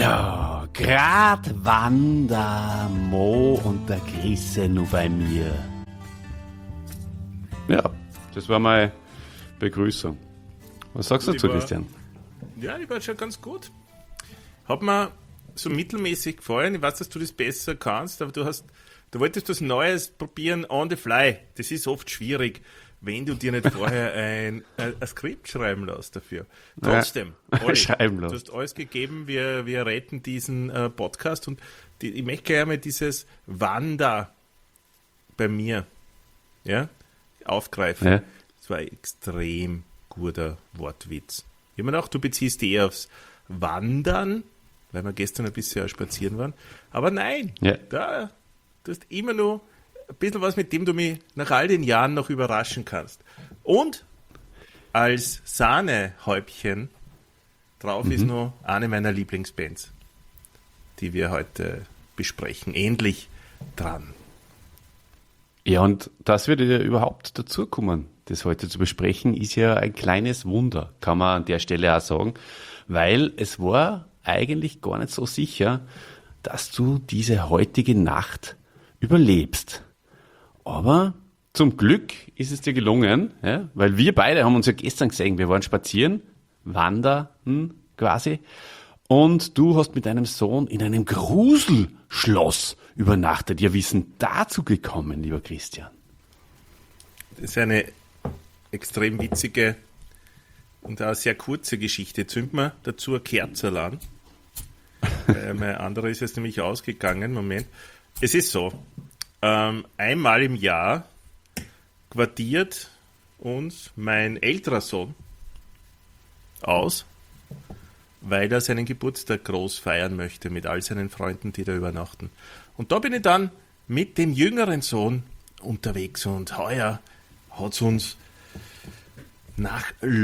Ja, grad wann der Mo und der Chrisse nur bei mir. Ja, das war meine Begrüßung. Was sagst du dazu, Christian? Ja, die war schon ganz gut. Hat mir so mittelmäßig gefallen. Ich weiß, dass du das besser kannst, aber du wolltest was Neues probieren on the fly. Das ist oft schwierig, wenn du dir nicht vorher ein Skript schreiben lässt dafür. Trotzdem, Olli, du hast alles gegeben, wir retten diesen Podcast und ich möchte gleich einmal dieses Wander bei mir aufgreifen. Ja. Das war ein extrem guter Wortwitz. Ich habe mir gedacht, du beziehst eher aufs Wandern, weil wir gestern ein bisschen spazieren waren. Aber nein, du hast immer noch ein bisschen was, mit dem du mich nach all den Jahren noch überraschen kannst. Und als Sahnehäubchen drauf ist noch eine meiner Lieblingsbands, die wir heute besprechen. Endlich dran. Ja, und das würde ja überhaupt dazukommen, das heute zu besprechen, ist ja ein kleines Wunder, kann man an der Stelle auch sagen, weil es war eigentlich gar nicht so sicher, dass du diese heutige Nacht überlebst. Aber zum Glück ist es dir gelungen, ja, weil wir beide haben uns ja gestern gesehen, wir waren spazieren, wandern quasi, und du hast mit deinem Sohn in einem Gruselschloss übernachtet. Ja, wie ist denn dazu gekommen, lieber Christian? Das ist eine extrem witzige und auch sehr kurze Geschichte. Zünd mir dazu eine Kerze an. Meine andere ist jetzt nämlich ausgegangen. Moment. Es ist so, einmal im Jahr quartiert uns mein älterer Sohn aus, weil er seinen Geburtstag groß feiern möchte mit all seinen Freunden, die da übernachten. Und da bin ich dann mit dem jüngeren Sohn unterwegs und heuer hat es uns nach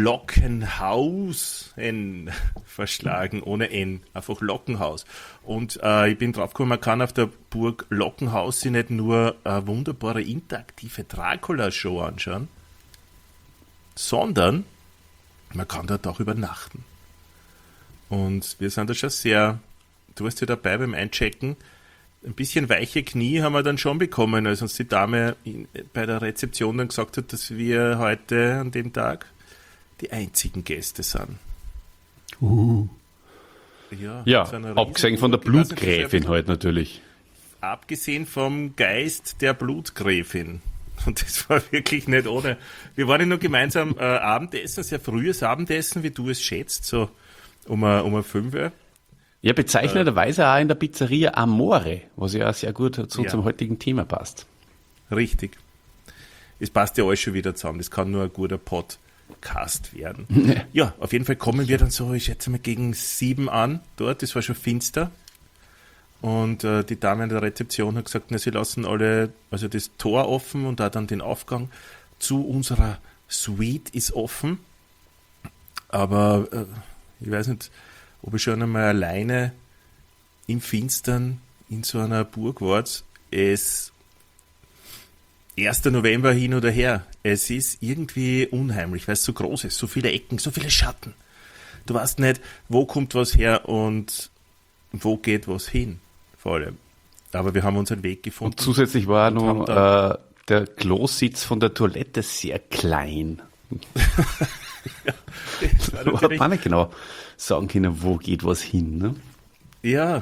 Lockenhausen verschlagen, ohne N, einfach Lockenhaus. Und ich bin draufgekommen, man kann auf der Burg Lockenhaus sich nicht nur eine wunderbare interaktive Dracula-Show anschauen, sondern man kann dort auch übernachten. Und wir sind da schon sehr, du warst ja dabei beim Einchecken, ein bisschen weiche Knie haben wir dann schon bekommen, als uns die Dame bei der Rezeption dann gesagt hat, dass wir heute an dem Tag die einzigen Gäste sind. Ja, abgesehen von der Blutgräfin halt natürlich. Abgesehen vom Geist der Blutgräfin. Und das war wirklich nicht ohne. Wir waren ja noch gemeinsam Abendessen, sehr frühes Abendessen, wie du es schätzt, so um 5 Uhr. Ja, bezeichnenderweise auch in der Pizzeria Amore, was ja sehr gut zu unserem heutigen Thema passt. Richtig. Es passt ja alles schon wieder zusammen. Das kann nur ein guter Podcast werden. Ja, auf jeden Fall kommen wir dann so, ich schätze mal, gegen 7 an dort. Das war schon finster. Und die Dame an der Rezeption hat gesagt, na, sie lassen alle, also das Tor offen und da dann den Aufgang zu unserer Suite ist offen. Aber ich weiß nicht, ob ich schon einmal alleine im Finstern in so einer Burg war. Es 1. November hin oder her. Es ist irgendwie unheimlich, weil es so groß ist, so viele Ecken, so viele Schatten. Du weißt nicht, wo kommt was her und wo geht was hin, vor allem. Aber wir haben unseren Weg gefunden. Und zusätzlich war noch der Klositz von der Toilette sehr klein. Ja, da hat man nicht genau sagen können, wo geht was hin. Ne? Ja,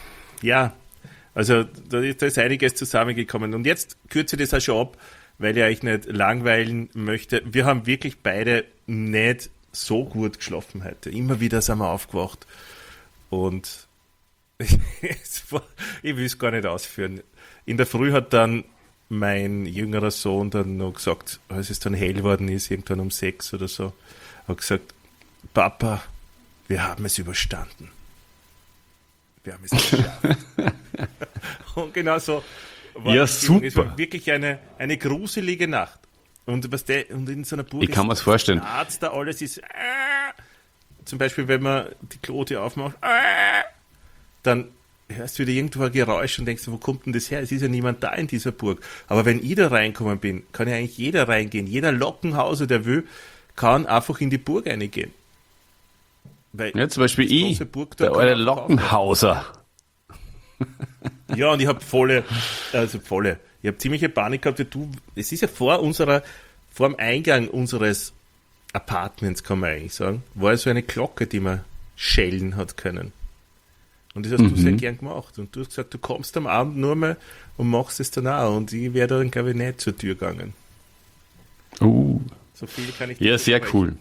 also da ist einiges zusammengekommen. Und jetzt kürze ich das auch schon ab, weil ich euch nicht langweilen möchte. Wir haben wirklich beide nicht so gut geschlafen heute. Immer wieder sind wir aufgewacht. Und ich will es gar nicht ausführen. In der Früh hat dann mein jüngerer Sohn dann noch gesagt, als es dann hell geworden ist, irgendwann um 6 oder so, hat gesagt, Papa, wir haben es überstanden. Wir haben es geschafft. Und genau so war es. Super. Es war wirklich eine gruselige Nacht. Und in so einer Burg ich kann mir das vorstellen. Da alles ist zum Beispiel, wenn man die Klotür aufmacht, dann hörst du wieder irgendwo ein Geräusch und denkst, wo kommt denn das her? Es ist ja niemand da in dieser Burg. Aber wenn ich da reinkommen bin, kann ja eigentlich jeder reingehen. Jeder Lockenhauser, der will, kann einfach in die Burg reingehen. Weil Ja, zum Beispiel das ich, große Burgtor der kann alte man auch kaufen. Lockenhauser. Ja, und ich habe volle. Ich habe ziemliche Panik gehabt, weil es ist ja vor dem Eingang unseres Apartments, kann man eigentlich sagen, war ja so eine Glocke, die man schellen hat können. Und das hast du sehr gern gemacht. Und du hast gesagt, du kommst am Abend nur mal und machst es dann auch. Und ich wäre dann, glaube ich, nicht zur Tür gegangen. So viel kann ich dir Ja, sehr versprechen. cool.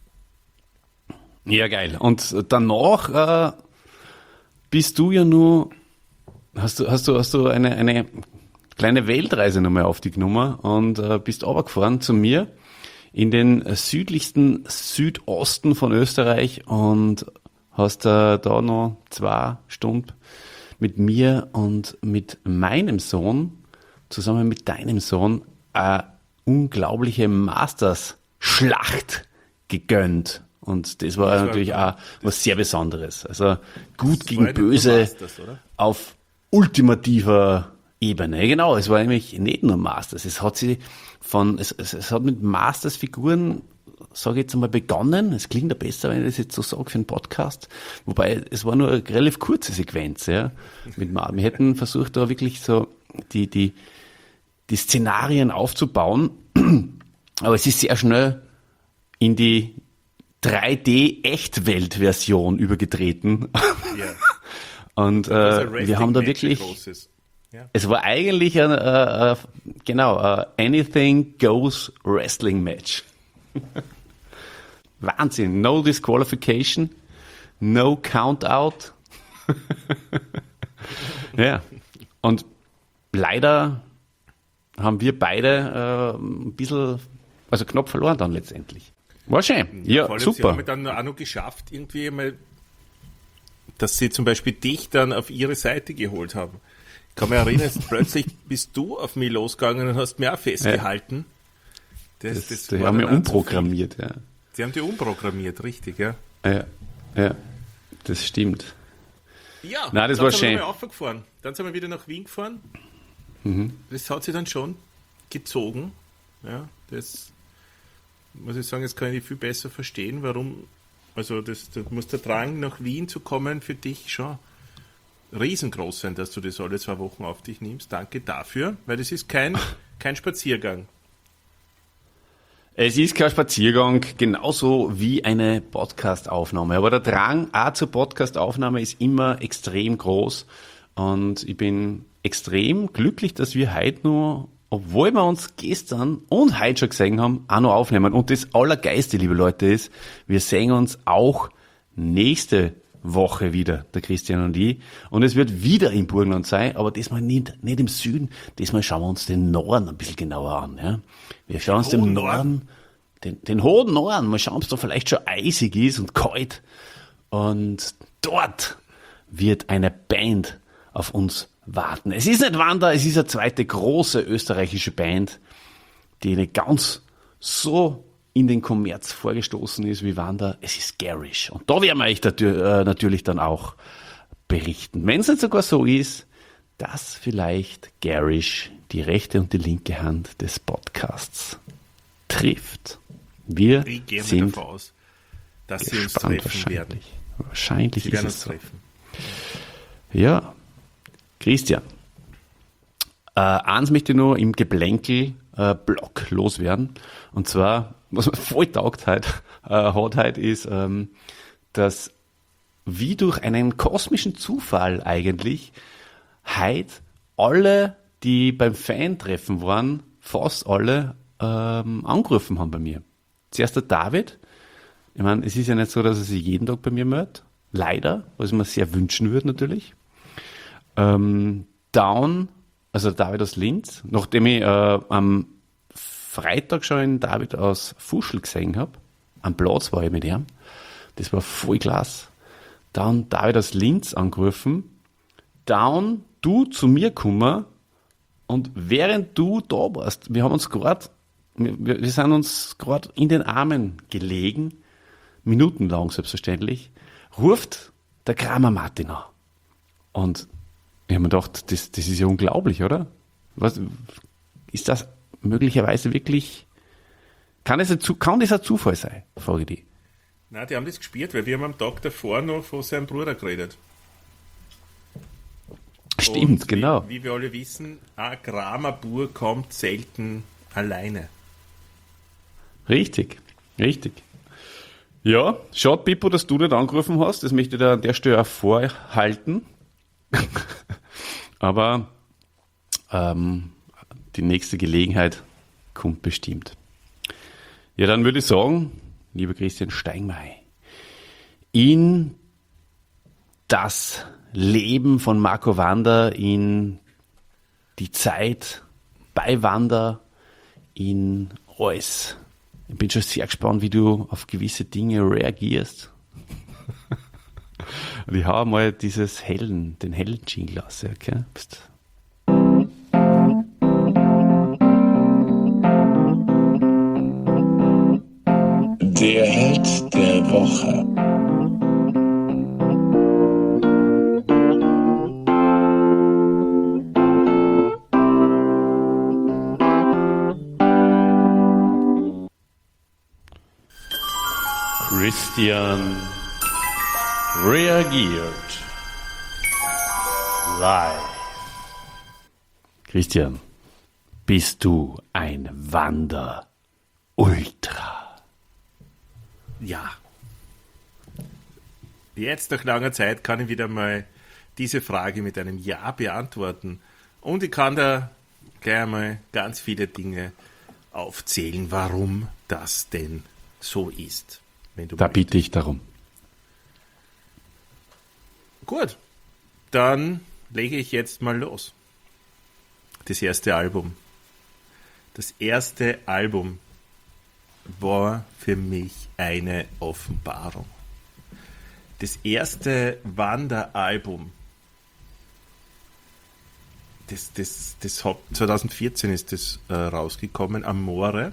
Ja, geil. Und danach bist du ja nur, hast du eine kleine Weltreise nochmal auf dich genommen und bist runtergefahren zu mir in den südlichsten Südosten von Österreich und hast da noch 2 Stunden mit mir und mit meinem Sohn, zusammen mit deinem Sohn, eine unglaubliche Masters-Schlacht gegönnt. Und das war natürlich auch was sehr Besonderes. Also gut Das gegen war ja nicht böse nur Masters, oder? auf ultimativer Ebene. Genau, es war nämlich nicht nur Masters. Es hat mit Masters-Figuren, sage ich jetzt einmal, begonnen. Es klingt ja besser, wenn ich das jetzt so sage für einen Podcast. Wobei, es war nur eine relativ kurze Sequenz, ja. Wir hätten versucht, da wirklich so die Szenarien aufzubauen. Aber es ist sehr schnell in die 3D-Echtwelt-Version übergetreten. Ja. Und wir haben da wirklich, Ja. es war eigentlich ein Anything Goes Wrestling Match. Wahnsinn. No Disqualification, no Countout. Ja. Und leider haben wir beide ein bisschen, also knapp verloren dann letztendlich. War schön. Ja, Vor allem, super. Sie haben dann auch noch geschafft, irgendwie mal, dass sie zum Beispiel dich dann auf ihre Seite geholt haben. Ich kann mich erinnern, plötzlich bist du auf mich losgegangen und hast mich auch festgehalten. Die war haben wir dann auch zu umprogrammiert, ja. viel. Sie haben die umprogrammiert, richtig, ja. Ja, das stimmt. Ja, Nein, das dann war sind schön. wir aufgefahren. Dann sind wir wieder nach Wien gefahren. Das hat sich dann schon gezogen. Ja, das muss ich sagen, jetzt kann ich viel besser verstehen, warum, also das muss der Drang nach Wien zu kommen für dich schon riesengroß sein, dass du das alle 2 Wochen auf dich nimmst. Danke dafür, weil das ist kein Spaziergang. Es ist kein Spaziergang, genauso wie eine Podcast-Aufnahme. Aber der Drang auch zur Podcast-Aufnahme ist immer extrem groß. Und ich bin extrem glücklich, dass wir heute nur, obwohl wir uns gestern und heute schon gesehen haben, auch noch aufnehmen. Und das Allergeiste, liebe Leute, ist, wir sehen uns auch nächste Woche wieder, der Christian und ich. Und es wird wieder im Burgenland sein, aber diesmal nicht im Süden. Diesmal schauen wir uns den Norden ein bisschen genauer an. Ja? Wir schauen uns den Norden, den hohen Norden, mal schauen, ob es da vielleicht schon eisig ist und kalt. Und dort wird eine Band auf uns warten. Es ist nicht Wanda, es ist eine zweite große österreichische Band, die nicht ganz so in den Kommerz vorgestoßen ist wie Wanda. Es ist Garish. Und da werden wir euch natürlich dann auch berichten. Wenn es nicht sogar so ist, dass vielleicht Garish die rechte und die linke Hand des Podcasts trifft. Wir Ich gehe mal sind davon aus, dass sie uns gespannt treffen werden. Wahrscheinlich Sie ist werden es uns so. treffen. Ja, Christian, eins möchte ich nur im Geplänkel-Block loswerden. Und zwar, was mir voll taugt hat heute ist, dass wie durch einen kosmischen Zufall eigentlich heute alle, die beim Fan-Treffen waren, fast alle angerufen haben bei mir. Zuerst der David. Ich meine, es ist ja nicht so, dass er sich jeden Tag bei mir meldet. Leider, was ich mir sehr wünschen würde natürlich. Down, also David aus Linz, nachdem ich am Freitag schon einen David aus Fuschl gesehen habe, am Platz war ich mit ihm, das war voll klasse. Dann David aus Linz angerufen, Down, du zu mir gekommen und während du da warst, wir sind uns gerade in den Armen gelegen, minutenlang selbstverständlich, ruft der Kramer Martin an. Und ich habe mir gedacht, das ist ja unglaublich, oder? Was, ist das möglicherweise wirklich, kann das ein Zufall sein? Frage ich dich. Nein, die haben das gespielt, weil wir haben am Tag davor noch von seinem Bruder geredet. Stimmt, Und genau. Wie wir alle wissen, ein Gramabur kommt selten alleine. Richtig, richtig. Ja, schade, Pippo, dass du nicht angerufen hast. Das möchte ich dir an der Stelle auch vorhalten. Aber die nächste Gelegenheit kommt bestimmt. Ja, dann würde ich sagen, lieber Christian Steinmeier, in das Leben von Marco Wander, in die Zeit bei Wander, in alles. Ich bin schon sehr gespannt, wie du auf gewisse Dinge reagierst. Und ich hau mal den hellen Jingle aus, okay? Psst. Der Held der Woche. Christian reagiert live. Christian, bist du ein Wander-Ultra? Ja. Jetzt nach langer Zeit kann ich wieder mal diese Frage mit einem Ja beantworten. Und ich kann da gleich einmal ganz viele Dinge aufzählen, warum das denn so ist. Wenn du Da möchtest. bitte ich darum. Gut, dann lege ich jetzt mal los. Das erste Album. Das erste Album war für mich eine Offenbarung. Das erste Wander-Album, das 2014 ist das rausgekommen, Amore,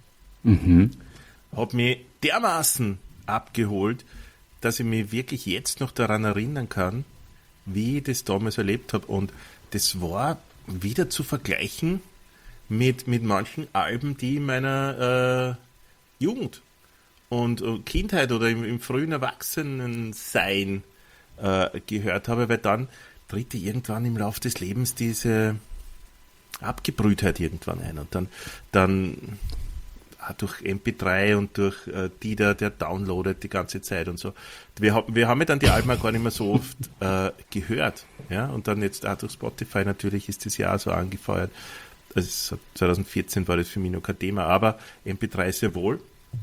hat mich dermaßen abgeholt, dass ich mich wirklich jetzt noch daran erinnern kann, wie ich das damals erlebt habe. Und das war wieder zu vergleichen mit manchen Alben, die in meiner Jugend und Kindheit oder im frühen Erwachsenensein gehört habe, weil dann tritt irgendwann im Laufe des Lebens diese Abgebrühtheit irgendwann ein. Und dann durch MP3 und durch der downloadet die ganze Zeit und so. Wir haben ja dann die Alben auch gar nicht mehr so oft gehört. Ja? Und dann jetzt auch durch Spotify natürlich ist das Jahr so angefeuert. Also 2014 war das für mich noch kein Thema, aber MP3 sehr wohl.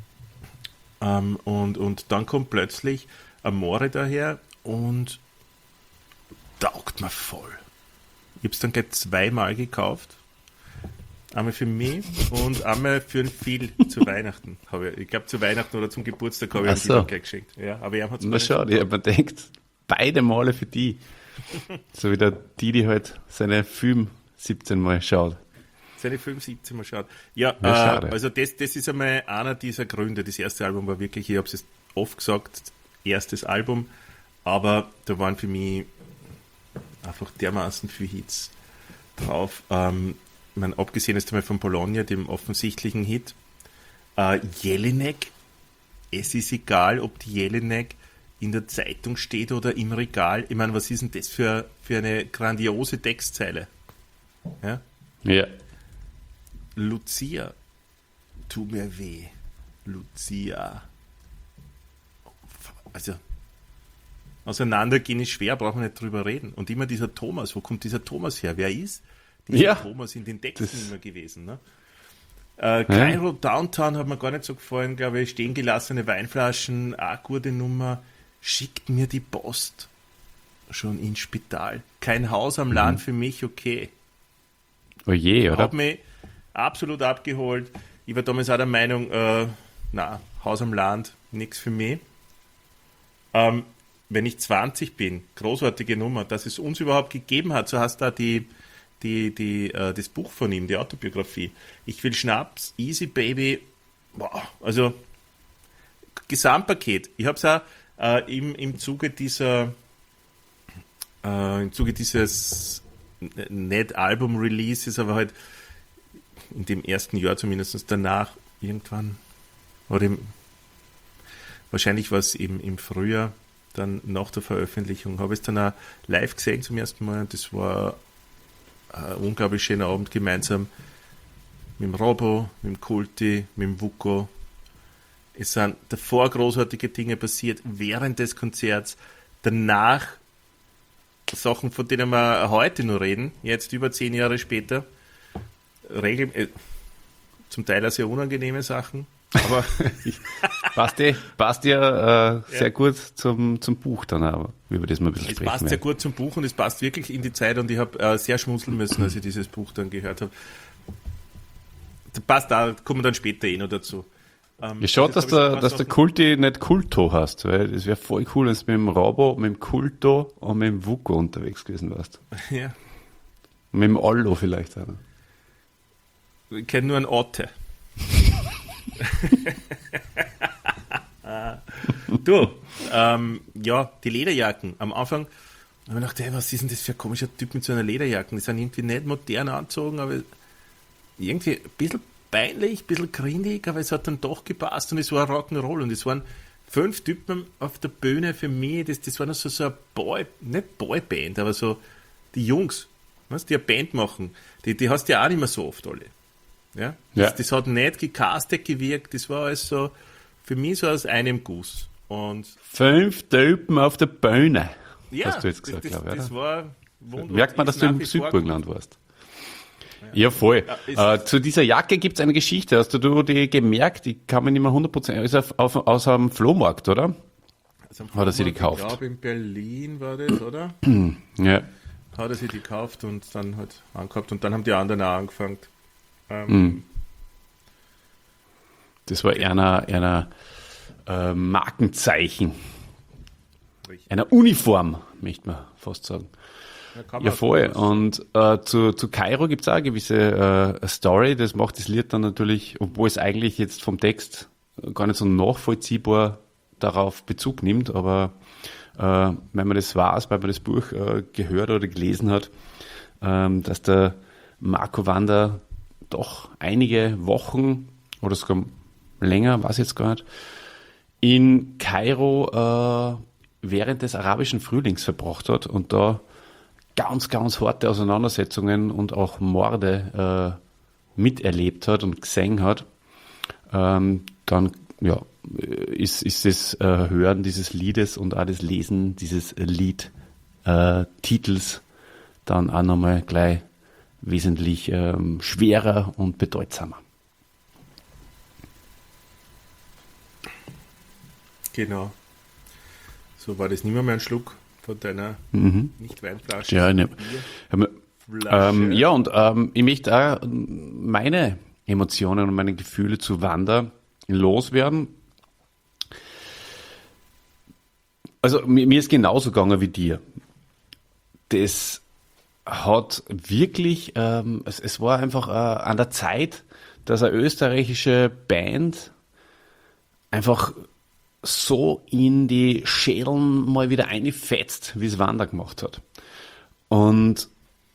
Und dann kommt plötzlich Amore daher und taugt mir voll. Ich habe es dann gleich zweimal gekauft. Einmal für mich und einmal für ein Phil zu Weihnachten. Ich glaube, zu Weihnachten oder zum Geburtstag habe ich Ach so. ihm gleich geschenkt. Ja, aber er hat es Na schau, ich hab mir gedacht, beide Male für die. So wie der Didi halt seine Film 17 Mal schaut. seine 17 Mal schaut. Ja, schade. also das ist einmal einer dieser Gründe. Das erste Album war wirklich, ich habe es oft gesagt, erstes Album, aber da waren für mich einfach dermaßen viele Hits drauf. Ich meine, abgesehen jetzt einmal von Bologna, dem offensichtlichen Hit, Jelinek, es ist egal, ob die Jelinek in der Zeitung steht oder im Regal. Ich meine, was ist denn das für eine grandiose Textzeile? Ja? Ja. Lucia, tu mir weh. Lucia. Also, auseinandergehen ist schwer, brauchen wir nicht drüber reden. Und immer dieser Thomas, wo kommt dieser Thomas her? Wer ist dieser Ja. Thomas in den Texten Das- immer gewesen? Ne? Cairo Downtown hat mir gar nicht so gefallen, glaube ich. Stehen gelassene Weinflaschen, auch gute Nummer. Schickt mir die Post schon ins Spital. Kein Haus am Land für mich, okay. Oh je, oder? Hat mich absolut abgeholt. Ich war damals auch der Meinung, Haus am Land, nichts für mich. Wenn ich 20 bin, großartige Nummer, dass es uns überhaupt gegeben hat, so hast du da das Buch von ihm, die Autobiografie. Ich will Schnaps, Easy Baby, boah, also Gesamtpaket. Ich habe es auch im Zuge dieses nicht Album-Releases, aber halt in dem ersten Jahr zumindest danach irgendwann, oder wahrscheinlich war es im Frühjahr, dann nach der Veröffentlichung, habe ich es dann auch live gesehen zum ersten Mal. Und das war ein unglaublich schöner Abend gemeinsam mit dem Robo, mit dem Kulti, mit dem Vuko. Es sind davor großartige Dinge passiert, während des Konzerts, danach Sachen, von denen wir heute nur reden, jetzt über 10 Jahre später, zum Teil auch sehr unangenehme Sachen, aber passt ja sehr gut zum Buch dann aber, über das wir ein bisschen es sprechen passt sehr gut zum Buch und es passt wirklich in die Zeit und ich habe sehr schmunzeln müssen, als ich dieses Buch dann gehört habe. Das passt da, kommen wir dann später noch dazu. Ja, schaut, dass der Kulti nicht Kulto hast, weil es wäre voll cool, wenn du mit dem Rabo, mit dem Kulto und mit dem Vuko unterwegs gewesen warst. Ja. Und mit dem Allo vielleicht auch. Ich kenne nur einen Otte. Du, ja, die Lederjacken. Am Anfang habe ich gedacht, hey, was ist denn das für ein komischer Typ mit so einer Lederjacke? Die sind irgendwie nicht modern angezogen, aber irgendwie ein bisschen peinlich, ein bisschen grindig, aber es hat dann doch gepasst und es war Rock'n'Roll und es waren 5 Typen auf der Bühne für mich, das war noch so eine nicht Boyband, aber so die Jungs, weißt, die eine Band machen, die hast du ja auch nicht mehr so oft alle. Ja? Das hat nicht gecastet gewirkt, das war alles so, für mich so aus einem Guss. Und 5 Typen auf der Bühne, ja, hast du jetzt gesagt, glaube ich. Das war wunderbar. Merkt man, dass du im Südburgenland warst. Ja, voll. Zu dieser Jacke gibt es eine Geschichte. Hast du die gemerkt? Die kann man nicht mehr 100%. Ist aus einem Flohmarkt, oder? Also hat er sie die gekauft? Ich glaube, in Berlin war das, oder? Ja. Hat er sie die gekauft und dann halt angehabt. Und dann haben die anderen auch angefangen. Das war einer Markenzeichen. Richtig. Einer Uniform, möchte man fast sagen. kann man Ja, voll. was- Und zu Kairo gibt es auch eine gewisse Story. Das macht das Lied dann natürlich, obwohl es eigentlich jetzt vom Text gar nicht so nachvollziehbar darauf Bezug nimmt, aber wenn man das weiß, weil man das Buch gehört oder gelesen hat, dass der Marco Wander doch einige Wochen oder sogar länger, weiß ich jetzt gar nicht, in Kairo während des arabischen Frühlings verbracht hat und da ganz, ganz harte Auseinandersetzungen und auch Morde miterlebt hat und gesehen hat, dann ja, ist das Hören dieses Liedes und auch das Lesen dieses Liedtitels dann auch nochmal gleich wesentlich schwerer und bedeutsamer. Genau. So war das nicht mehr ein Schluck von deiner Nicht-Weinflasche. Ja, ne. Flasche. Ja, und ich möchte auch meine Emotionen und meine Gefühle zu Wanda loswerden. Also mir ist genauso gegangen wie dir. Das hat wirklich, es war einfach an der Zeit, dass eine österreichische Band einfach so in die Schädeln mal wieder einfetzt, wie es Wanda gemacht hat. Und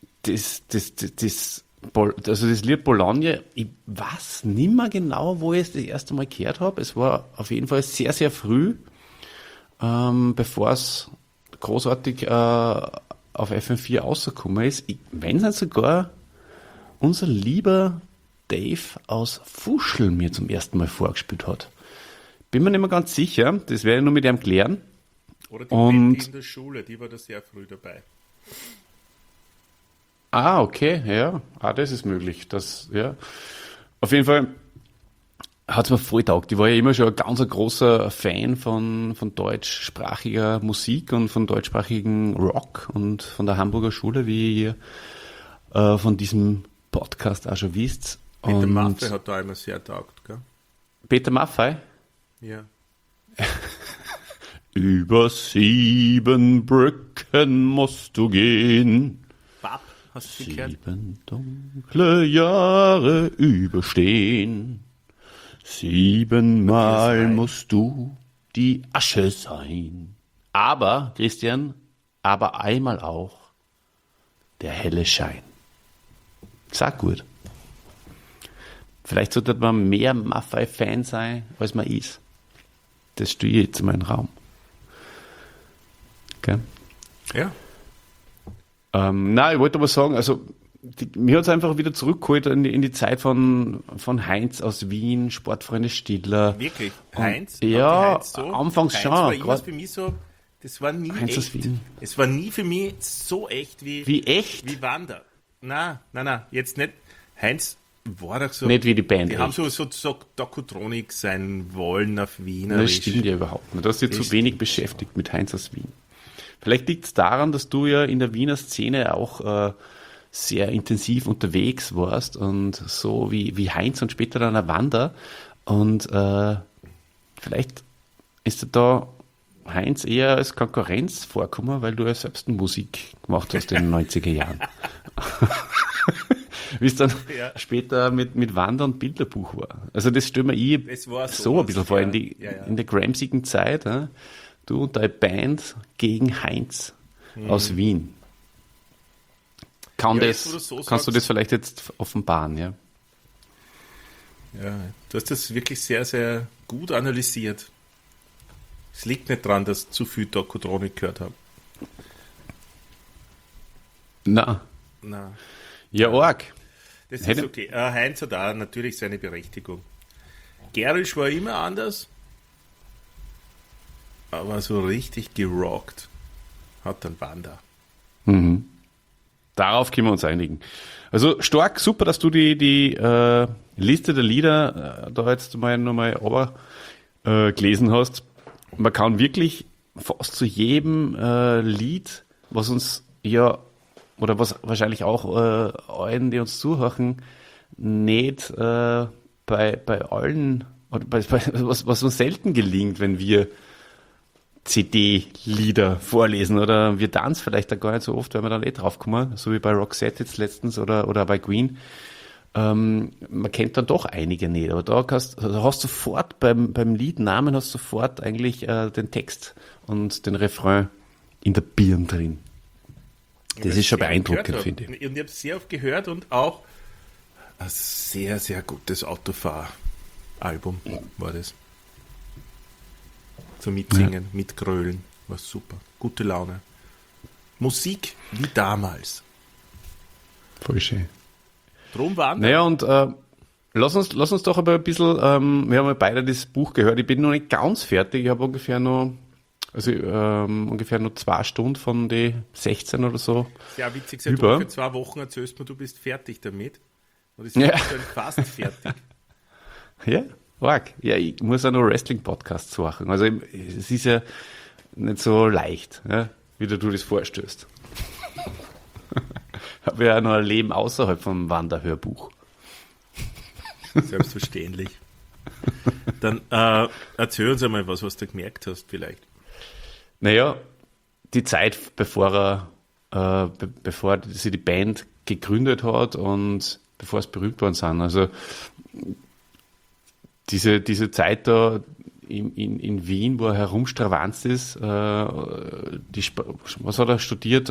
das Lied Bologna, ich weiß nicht mehr genau, wo ich es das erste Mal gehört habe. Es war auf jeden Fall sehr, sehr früh, bevor es großartig auf FM4 rausgekommen ist. Wenn es nicht sogar unser lieber Dave aus Fuschl mir zum ersten Mal vorgespielt hat. Bin mir nicht mehr ganz sicher, das werde ich nur mit ihm klären. Oder die und- Betty in der Schule, die war da sehr früh dabei. Ah, okay, ja. Das ist möglich. Ja. Auf jeden Fall hat es mir voll getaugt. Ich war ja immer schon ein ganz großer Fan von deutschsprachiger Musik und von deutschsprachigen Rock und von der Hamburger Schule, wie ihr von diesem Podcast auch schon wisst. Peter Und Maffay hat da immer sehr taugt, gell? Peter Maffay? Ja. Über 7 Brücken musst du gehen. Bab, hast du sie gehört? 7 dunkle Jahre überstehen. 7-mal sein. musst du die Asche sein. Aber, Christian, aber einmal auch der helle Schein. Sag gut. Vielleicht sollte man mehr Maffei-Fan sein, als man ist. Das stehe ich jetzt in meinen Raum. Okay. Ja. Nein, ich wollte aber sagen, also mir hat es einfach wieder zurückgeholt in die Zeit von Heinz aus Wien, Sportfreunde Stiller. Wirklich? Und, Heinz? ja, Heinz so? anfangs Heinz schon. war immer für mich so, das war nie Heinz aus echt. Wien. Es war nie für mich so echt Wie echt? wie Wander. Nein, jetzt nicht. Heinz war doch so. Nicht wie die Band. Die haben so Dokutronik sein wollen auf Wiener. Das stimmt ja überhaupt nicht. Du hast dich zu wenig beschäftigt mit Heinz aus Wien. Vielleicht liegt es daran, dass du ja in der Wiener Szene auch sehr intensiv unterwegs warst und so wie Heinz und später dann ein Wander. Und vielleicht ist da Heinz eher als Konkurrenz vorgekommen, weil du ja selbst Musik gemacht hast in den 90er Jahren. Wie es dann später mit Wander und Bilderbuch war. Also das stelle mir so ein bisschen vor, in der gramsigen Zeit. Du und deine Band gegen Heinz aus Wien. Kannst du das vielleicht jetzt offenbaren, ja? Ja, du hast das wirklich sehr, sehr gut analysiert. Es liegt nicht dran, dass ich zu viel Dokutronik gehört habe. Na. Ja, arg. Das ist okay. Heinz hat auch natürlich seine Berechtigung. Gerisch war immer anders, aber so richtig gerockt hat dann Wander. Mhm. Darauf können wir uns einigen. Also stark, super, dass du die Liste der Lieder da jetzt nochmal gelesen hast. Man kann wirklich fast zu jedem Lied, was uns oder was wahrscheinlich auch allen, die uns zuhören, nicht bei allen, oder was uns selten gelingt, wenn wir CD-Lieder vorlesen, oder wir tanzen vielleicht da gar nicht so oft, weil wir dann draufkommen, so wie bei Roxette jetzt letztens oder bei Queen. Man kennt dann doch einige nicht, aber da hast du sofort beim Liednamen hast sofort eigentlich den Text und den Refrain in der Birne drin. Das ist schon beeindruckend, finde ich. Und ich habe es sehr oft gehört und auch ein sehr, sehr gutes Autofahr-Album war das. Zum Mitsingen, Mitgrölen, war super. Gute Laune. Musik wie damals. Voll schön. Drum waren Naja, und lass uns doch aber ein bisschen, wir haben ja beide das Buch gehört, ich bin noch nicht ganz fertig, ich habe ungefähr noch 2 Stunden von den 16 oder so. Sehr witzig, seit ungefähr 2 Wochen erzählst mir, du bist fertig damit. Und es ist schon fast fertig. Ja, arg. Ja, ich muss auch noch Wrestling-Podcasts machen. Also es ist ja nicht so leicht, ja, wie du das vorstößt. Habe ja auch noch ein Leben außerhalb vom Wanderhörbuch. Selbstverständlich. Dann erzähl uns einmal was du gemerkt hast vielleicht. Naja, die Zeit, bevor sie die Band gegründet hat und bevor es berühmt worden sind. Also diese Zeit da in Wien, wo er herumstravanzt ist, was hat er studiert?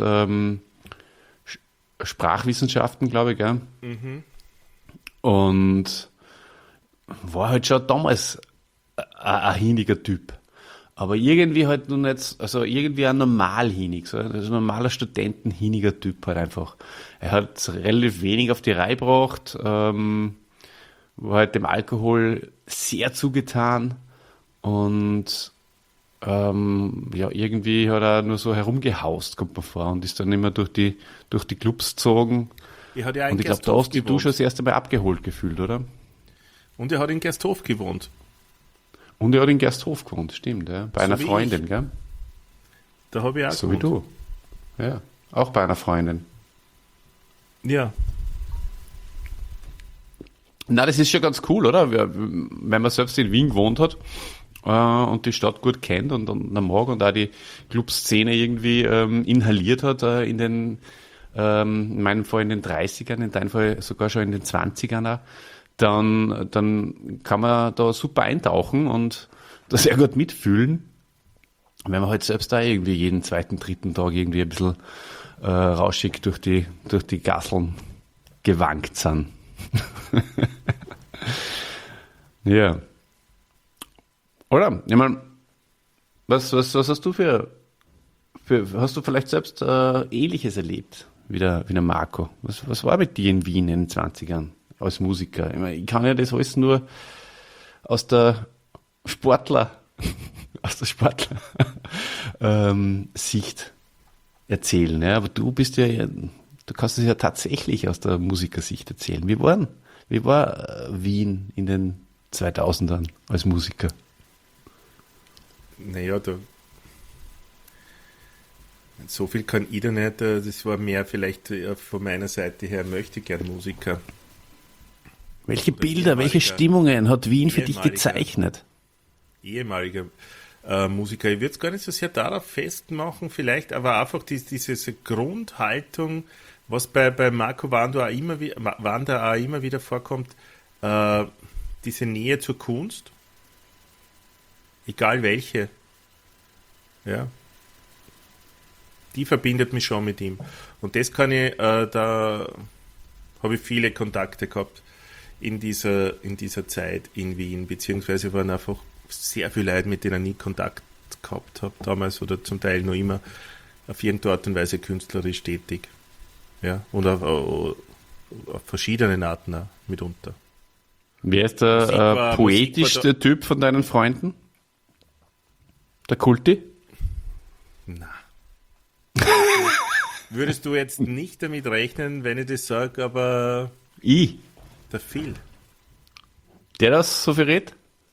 Sprachwissenschaften, glaube ich, gell? Mhm. Und war halt schon damals ein hiniger Typ. Aber irgendwie halt noch nicht, also irgendwie ein normalhinig, so ein normaler Studentenhiniger Typ halt einfach. Er hat relativ wenig auf die Reihe gebracht, war halt dem Alkohol sehr zugetan und irgendwie hat er nur so herumgehaust, kommt mir vor, und ist dann immer durch die Clubs gezogen. Und ich glaube, da hast du schon das erste Mal abgeholt gefühlt, oder? Und er hat in Gersthof gewohnt. Und er hat in Gersthof gewohnt, stimmt, ja. Bei einer Freundin, gell? Da habe ich auch so gewohnt. Wie du. Ja, auch bei einer Freundin. Ja. Na, das ist schon ganz cool, oder? Wenn man selbst in Wien gewohnt hat und die Stadt gut kennt und am Morgen und auch die Clubszene irgendwie inhaliert hat in meinem Fall in den 30ern, in deinem Fall sogar schon in den 20ern auch, dann kann man da super eintauchen und da sehr gut mitfühlen. Wenn man halt selbst da irgendwie jeden 2., 3. Tag irgendwie ein bisschen rauschig durch die Gasseln gewankt sind. Ja. Oder? Ich meine, Was hast du hast du vielleicht selbst Ähnliches erlebt, wie der Marco? Was war mit dir in Wien in den 20ern als Musiker? Ich meine, ich kann ja das alles nur aus der Sportler, Sicht erzählen, ja? Aber du kannst es ja tatsächlich aus der Musikersicht erzählen. Wie war Wien in den 2000ern als Musiker? Naja, so viel kann ich da nicht. Das war mehr vielleicht von meiner Seite her, möchte gern Musiker. Welche Bilder, welche Stimmungen hat Wien für dich ehemaliger- gezeichnet? Ehemaliger Musiker. Ich würde es gar nicht so sehr darauf festmachen, vielleicht, aber einfach diese Grundhaltung, was bei Marco Wanda auch immer wieder vorkommt, diese Nähe zur Kunst, egal welche, ja, die verbindet mich schon mit ihm. Und das kann ich, da habe ich viele Kontakte gehabt in dieser Zeit in Wien, beziehungsweise waren einfach sehr viele Leute, mit denen ich nie Kontakt gehabt habe damals oder zum Teil noch immer auf irgendeine Art und Weise künstlerisch tätig. Ja, und auf verschiedenen Arten auch mitunter. Wer ist Musik der war poetischste Typ von deinen Freunden? Der Kulti? Na. Würdest du jetzt nicht damit rechnen, wenn ich das sage, aber Ich? der Phil. Der das so viel redet?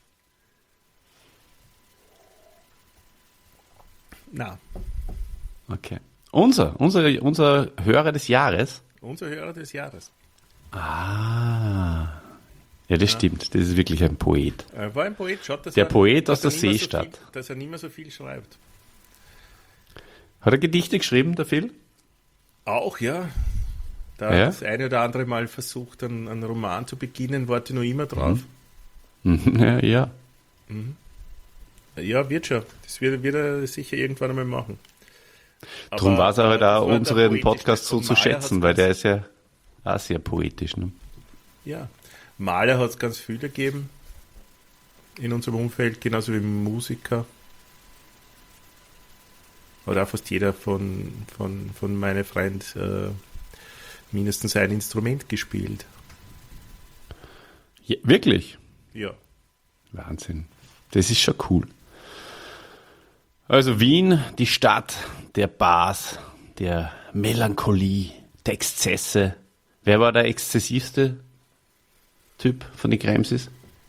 Na, Okay. Unser Hörer des Jahres? unser Hörer des Jahres. Ah. Ja, das stimmt. Das ist wirklich ein Poet. Er war ein Poet, schaut, dass Der er, Poet aus dass der er nicht mehr Seestadt. So viel, dass er nicht mehr so viel schreibt. Hat er Gedichte geschrieben, der Phil? Auch, ja. Da Ja? das eine oder andere Mal versucht, einen Roman zu beginnen, warte noch immer drauf. Ja. Ja, wird schon. Das wird er sicher irgendwann einmal machen. Darum war es auch halt das auch war der unseren poetischste. Podcast so Und zu Mahler schätzen, hat's weil der ganz- ist ja auch sehr poetisch. Ne? Ja, Maler hat es ganz viele gegeben in unserem Umfeld, genauso wie Musiker. Hat auch fast jeder von meinen Freunden mindestens ein Instrument gespielt. Ja, wirklich? Ja. Wahnsinn. Das ist schon cool. Also Wien, die Stadt der Bars, der Melancholie, der Exzesse. Wer war der exzessivste Typ von den Kremsis?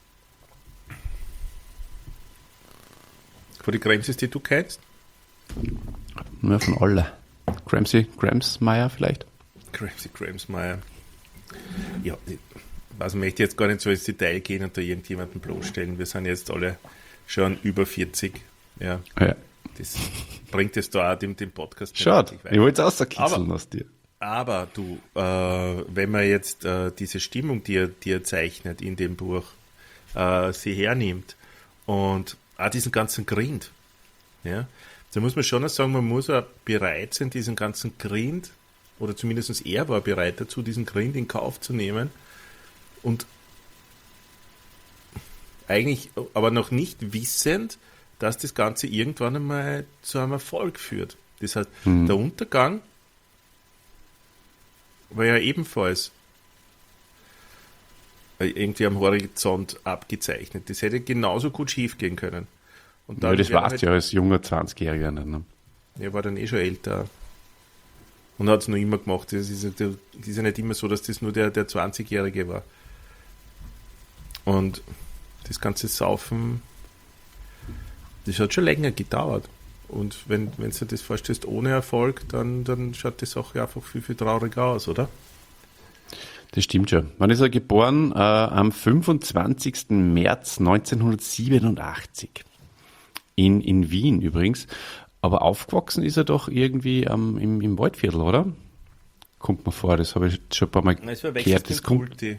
Von den Kremsis, die du kennst? Nur von alle. Kremsmeier vielleicht? Kremsmeier. Ja, also möchte jetzt gar nicht so ins Detail gehen und da irgendjemanden bloßstellen. Wir sind jetzt alle schon über 40. Ja, Ja. das bringt es da auch dem Podcast nicht Schade. wirklich Ich weiter. wollte es außerkitzeln Aber- aus dir. Aber du, wenn man jetzt diese Stimmung, die er zeichnet in dem Buch, sie hernimmt und auch diesen ganzen Grind, ja, da muss man schon sagen, man muss auch bereit sein, diesen ganzen Grind, oder zumindest er war bereit dazu, diesen Grind in Kauf zu nehmen und eigentlich aber noch nicht wissend, dass das Ganze irgendwann einmal zu einem Erfolg führt. Das heißt, der Untergang war ja ebenfalls irgendwie am Horizont abgezeichnet. Das hätte genauso gut schief gehen können. Und Ja, das wäre warst halt- ja als junger 20-Jähriger. Ne? Er war dann eh schon älter. Und hat es noch immer gemacht. Das ist ja nicht immer so, dass das nur der 20-Jährige war. Und das ganze Saufen, das hat schon länger gedauert. Und wenn du dir das vorstellst ohne Erfolg, dann schaut die Sache einfach viel, viel trauriger aus, oder? Das stimmt schon. Wann ist er geboren? Am 25. März 1987. In Wien übrigens. Aber aufgewachsen ist er doch irgendwie im Waldviertel, oder? Kommt mir vor, das habe ich schon ein paar Mal Es gehört. Das kommt, Kulti.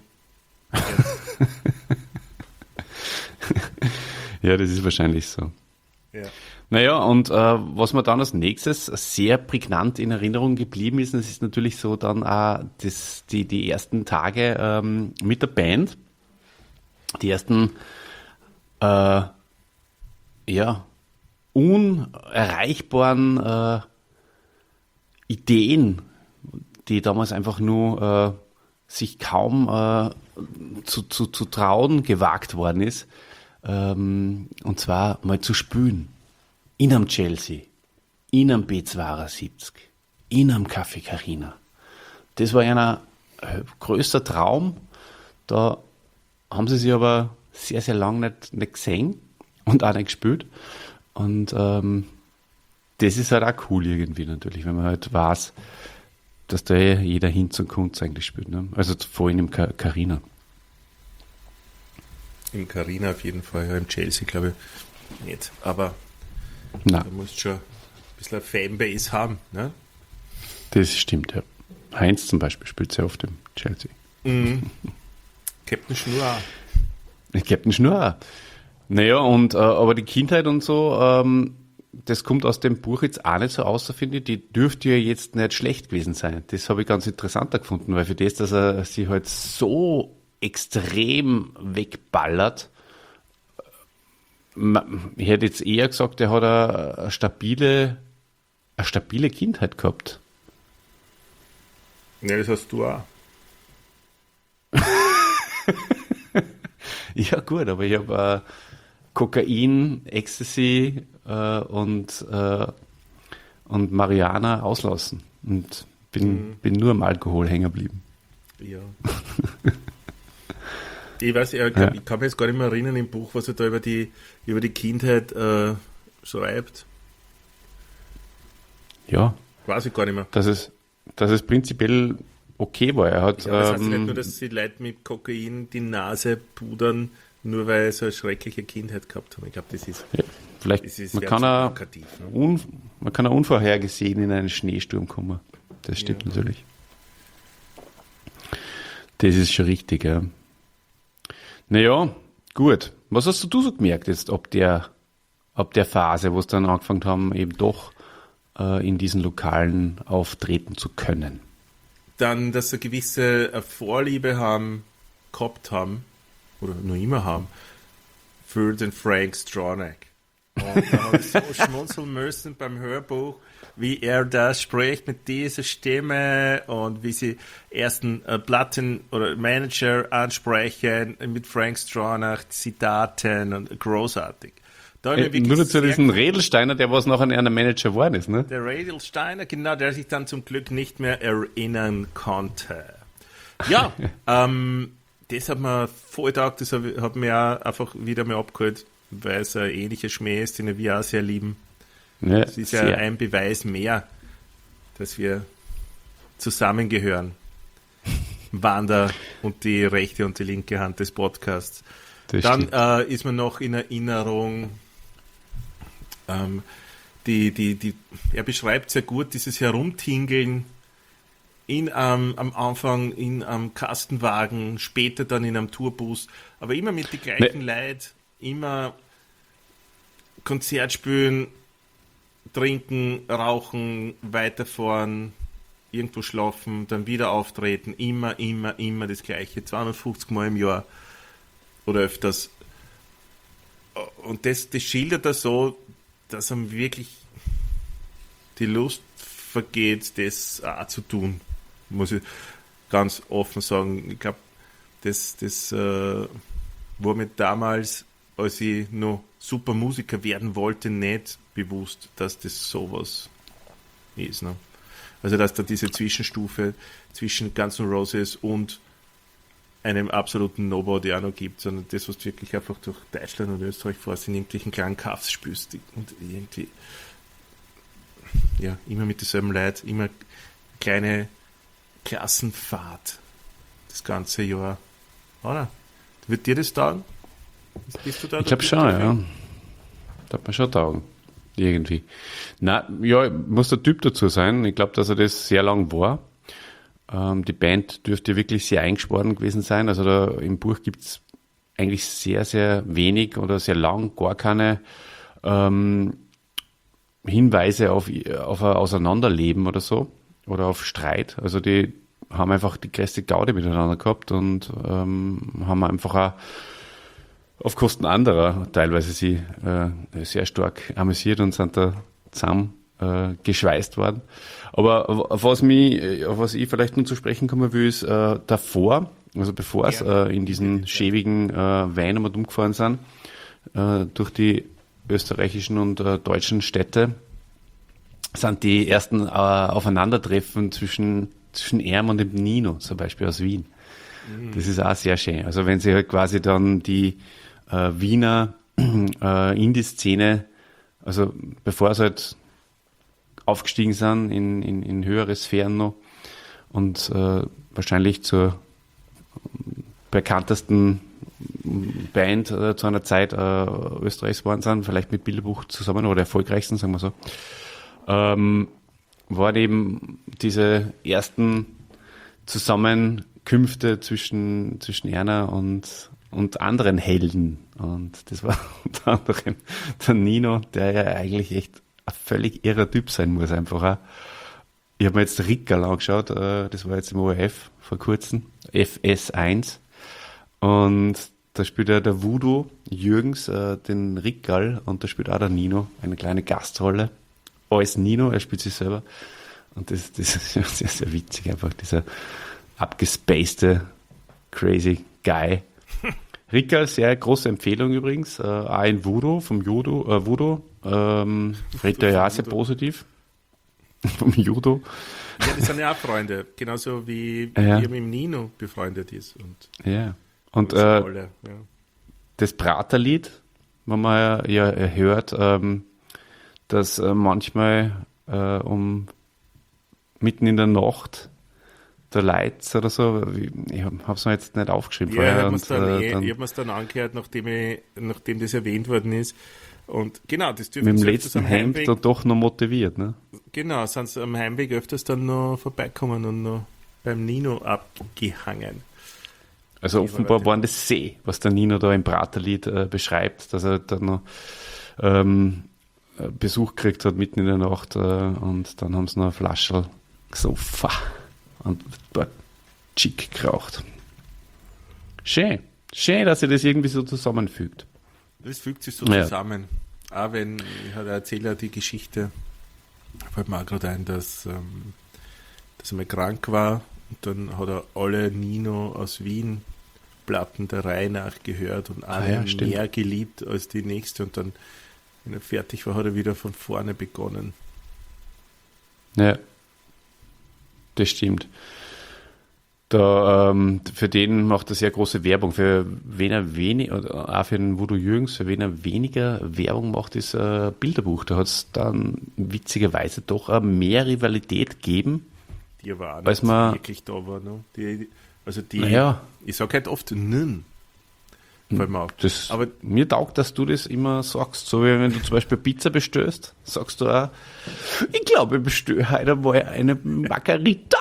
ja, das ist wahrscheinlich so. Ja. Naja, und was mir dann als nächstes sehr prägnant in Erinnerung geblieben ist, das ist natürlich so dann auch die ersten Tage mit der Band. Die ersten, unerreichbaren Ideen, die damals einfach nur sich kaum zu trauen gewagt worden ist. Und zwar mal zu spielen. In einem Chelsea, in einem B72, in einem Café Carina. Das war ein größter Traum. Da haben sie sich aber sehr, sehr lange nicht gesehen und auch nicht gespielt. Und das ist halt auch cool irgendwie natürlich, wenn man halt weiß, dass da jeder Hinz und Kunz eigentlich spielt. Ne? Also vor allem im Carina. Im Carina auf jeden Fall, ja, im Chelsea glaube ich nicht. Aber Nein. da musst du schon ein bisschen eine Fanbase haben. Ne? Das stimmt, ja. Heinz zum Beispiel spielt sehr oft im Chelsea. Captain Schnur auch. Captain Schnur auch. Naja, und aber die Kindheit und so, das kommt aus dem Buch jetzt auch nicht so außer, finde ich. Die dürfte ja jetzt nicht schlecht gewesen sein. Das habe ich ganz interessanter gefunden, weil für das, dass er sich halt so extrem wegballert, ich hätte jetzt eher gesagt, er hat eine stabile Kindheit gehabt. Ja, das hast du auch. Ja gut, aber ich habe Kokain, Ecstasy und Marihuana auslassen und bin nur am Alkohol hängen geblieben. Ja. Ich weiß, ich kann mich jetzt gar nicht mehr erinnern im Buch, was er da über die Kindheit schreibt. Ja. Weiß ich gar nicht mehr. Dass es prinzipiell okay war. Er hat, Ja, das heißt nicht nur, dass die Leute mit Kokain die Nase pudern, nur weil sie eine schreckliche Kindheit gehabt haben. Ich glaube, das ist... Ja, vielleicht, man kann auch unvorhergesehen in einen Schneesturm kommen. Das stimmt natürlich. Das ist schon richtig, ja. Naja, gut. Was hast du so gemerkt jetzt ab der Phase, wo es dann angefangen haben, eben doch in diesen Lokalen auftreten zu können? Dann, dass sie gewisse Vorliebe gehabt haben, oder noch immer haben, für den Frank Stronach. Und da habe ich so schmunzeln müssen beim Hörbuch, wie er da spricht mit dieser Stimme und wie sie ersten Platten- oder Manager ansprechen mit Frank Stronach, Zitaten und großartig. Nur dazu diesen Redelsteiner, der was nachher ein Manager geworden ist, ne? Der Redelsteiner, genau, der sich dann zum Glück nicht mehr erinnern konnte. Ja, das hat mir voll getaugt, das hat mir auch einfach wieder mal abgeholt, weil es ein ähnlicher Schmäh ist, den wir auch sehr lieben. Ja, das ist ja ein Beweis mehr, dass wir zusammengehören. Wander und die rechte und die linke Hand des Podcasts. Dann ist mir noch in Erinnerung, er beschreibt sehr gut dieses Herumtingeln am Anfang in einem Kastenwagen, später dann in einem Tourbus, aber immer mit den gleichen Leuten, immer Konzert spielen, trinken, rauchen, weiterfahren, irgendwo schlafen, dann wieder auftreten, immer das Gleiche, 250 Mal im Jahr oder öfters. Und das schildert er so, dass ihm wirklich die Lust vergeht, das auch zu tun, muss ich ganz offen sagen. Ich glaube, das war mir damals, als ich noch super Musiker werden wollte, nicht bewusst, dass das sowas ist. Ne? Also, dass da diese Zwischenstufe zwischen Guns N' Roses und einem absoluten Nobody auch noch gibt, sondern das, was du wirklich einfach durch Deutschland und Österreich fährst, in irgendwelchen kleinen Kaffs spürst und irgendwie immer mit dieselben Leuten, immer kleine Klassenfahrt das ganze Jahr. Oder? Wird dir das taugen? Bist du da? Ich glaube schon, ja. Da hat man schon taugen. Irgendwie. Na, ja, muss der Typ dazu sein. Ich glaube, dass er das sehr lang war. Die Band dürfte wirklich sehr eingeschworen gewesen sein. Also da im Buch gibt es eigentlich sehr, sehr wenig oder sehr lang gar keine Hinweise auf ein Auseinanderleben oder so oder auf Streit. Also die haben einfach die größte Gaude miteinander gehabt und haben einfach auch auf Kosten anderer teilweise sie sehr stark amüsiert und sind da zusammen geschweißt worden. Aber auf was ich vielleicht nur zu sprechen kommen will, ist davor, also bevor es in diesen schäbigen Wein einmal umgefahren sind, durch die österreichischen und deutschen Städte, sind die ersten Aufeinandertreffen zwischen ihm und dem Nino, zum Beispiel aus Wien. Das ist auch sehr schön. Also wenn sie halt quasi dann die Wiener Indie-Szene, also bevor sie halt aufgestiegen sind in höhere Sphären noch und wahrscheinlich zur bekanntesten Band zu einer Zeit Österreichs geworden sind, vielleicht mit Bilderbuch zusammen oder erfolgreichsten, sagen wir so, waren eben diese ersten Zusammenkünfte zwischen Erna und anderen Helden. Und das war unter anderem der Nino, der ja eigentlich echt ein völlig irrer Typ sein muss, einfach auch. Ich habe mir jetzt Rickerl angeschaut, das war jetzt im ORF vor kurzem, FS1. Und da spielt ja der Voodoo Jürgens den Rickerl und da spielt auch der Nino eine kleine Gastrolle. Als Nino, er spielt sich selber. Und das ist ja sehr, sehr witzig, einfach dieser abgespacede, crazy Guy. Rickerl, sehr große Empfehlung übrigens, auch in Voodoo, vom Voodoo, redet er ja auch sehr positiv. Vom Judo. Ja, die sind ja auch Freunde, genauso wie er mit dem Nino befreundet ist. Und das Praterlied, wenn man ja hört, dass manchmal mitten in der Nacht der Leitz oder so, ich habe es mir jetzt nicht aufgeschrieben vorher. Ich habe mir es dann angehört, nachdem das erwähnt worden ist. Und genau, das dürfte mit dem letzten Hemd dann doch noch motiviert, ne? Genau, sind sie am Heimweg öfters dann noch vorbeikommen und noch beim Nino abgehangen. Also offenbar waren das See, was der Nino da im Praterlied beschreibt, dass er dann noch Besuch gekriegt hat mitten in der Nacht und dann haben sie noch eine Flasche gesoffen und dort schick geraucht. Schön, dass ihr das irgendwie so zusammenfügt. Das fügt sich so zusammen. Auch wenn, ich hatte erzählt die Geschichte, fällt mir auch gerade ein, dass er mal krank war und dann hat er alle Nino aus Wien Platten der Reihe nach gehört und alle mehr geliebt als die nächste und dann, wenn er fertig war, hat er wieder von vorne begonnen. Ja, das stimmt. Da, für den macht er sehr große Werbung. Für wen er weniger, auch für den Voodoo Jürgens, für wen er weniger Werbung macht, ist Bilderbuch. Da hat es dann witzigerweise doch mehr Rivalität gegeben. Die aber auch nicht wirklich da war. Ne? Ich sage halt oft aber mir taugt, dass du das immer sagst. So wie wenn du zum Beispiel Pizza bestellst, sagst du auch, ich glaube, ich bestelle heute mal eine Margarita.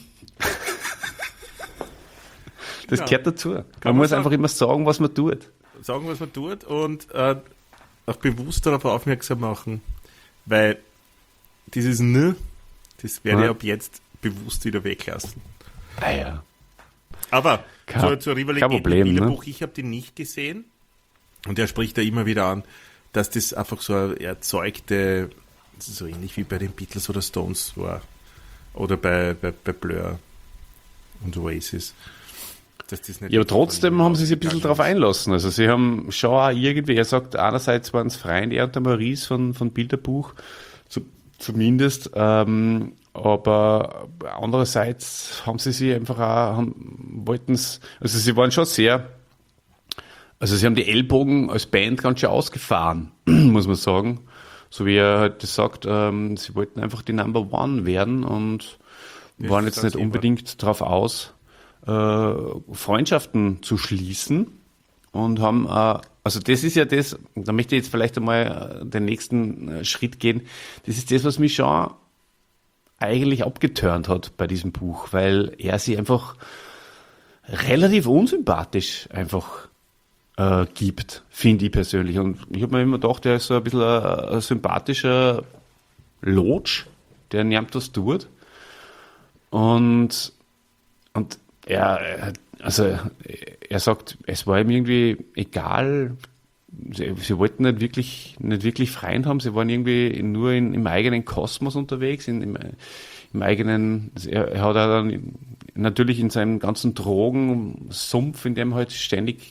Das gehört dazu. Man muss einfach immer sagen, was man tut. Sagen, was man tut und auch bewusst darauf aufmerksam machen, weil dieses das werde ich ab jetzt bewusst wieder weglassen. Ah ja. Aber zur Rivalität mit Bilderbuch, ne? Ich habe den nicht gesehen und er spricht da immer wieder an, dass das einfach so eine erzeugte, so ähnlich wie bei den Beatles oder Stones war oder bei Blur und Oasis. Ja, aber trotzdem haben sie sich ein bisschen darauf einlassen. Also sie haben schon auch irgendwie, er sagt, einerseits waren es Freunde, er und der Maurice von Bilderbuch, zumindest, aber andererseits haben sie sich einfach auch, also sie waren schon sehr, also sie haben die Ellbogen als Band ganz schön ausgefahren, muss man sagen. So wie er halt das sagt, sie wollten einfach die Number One werden und waren jetzt nicht unbedingt drauf aus, Freundschaften zu schließen und haben, also das ist ja das, da möchte ich jetzt vielleicht einmal den nächsten Schritt gehen, das ist das, was mich schon eigentlich abgeturnt hat bei diesem Buch, weil er sich einfach relativ unsympathisch einfach gibt, finde ich persönlich. Und ich habe mir immer gedacht, er ist so ein bisschen ein sympathischer Lotsch, der niemand was tut. Und er also er sagt, es war ihm irgendwie egal, sie wollten nicht wirklich Freund haben, sie waren irgendwie nur im eigenen Kosmos unterwegs, im eigenen, er hat auch dann natürlich in seinem ganzen Drogensumpf, in dem er halt ständig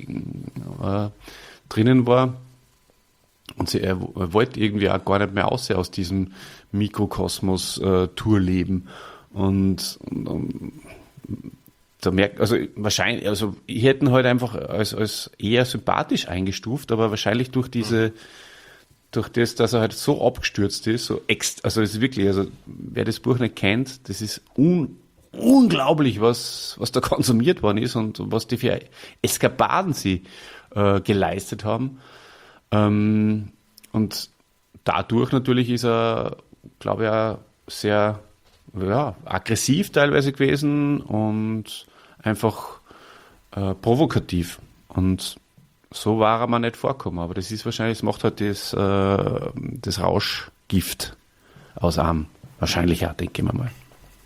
drinnen war, und er wollte irgendwie auch gar nicht mehr aus diesem Mikrokosmos Tourleben. Und da merkt, also wahrscheinlich, also ich hätte ihn halt einfach als eher sympathisch eingestuft, aber wahrscheinlich durch das, dass er halt so abgestürzt ist, also es ist wirklich, also wer das Buch nicht kennt, das ist unglaublich, was da konsumiert worden ist und was die für Eskapaden sie geleistet haben. Und dadurch natürlich ist er, glaube ich, auch sehr aggressiv teilweise gewesen und einfach provokativ. Und so war er mir nicht vorgekommen. Aber das ist wahrscheinlich, es macht halt das Rauschgift aus Arm. Wahrscheinlich auch, denke ich mir mal.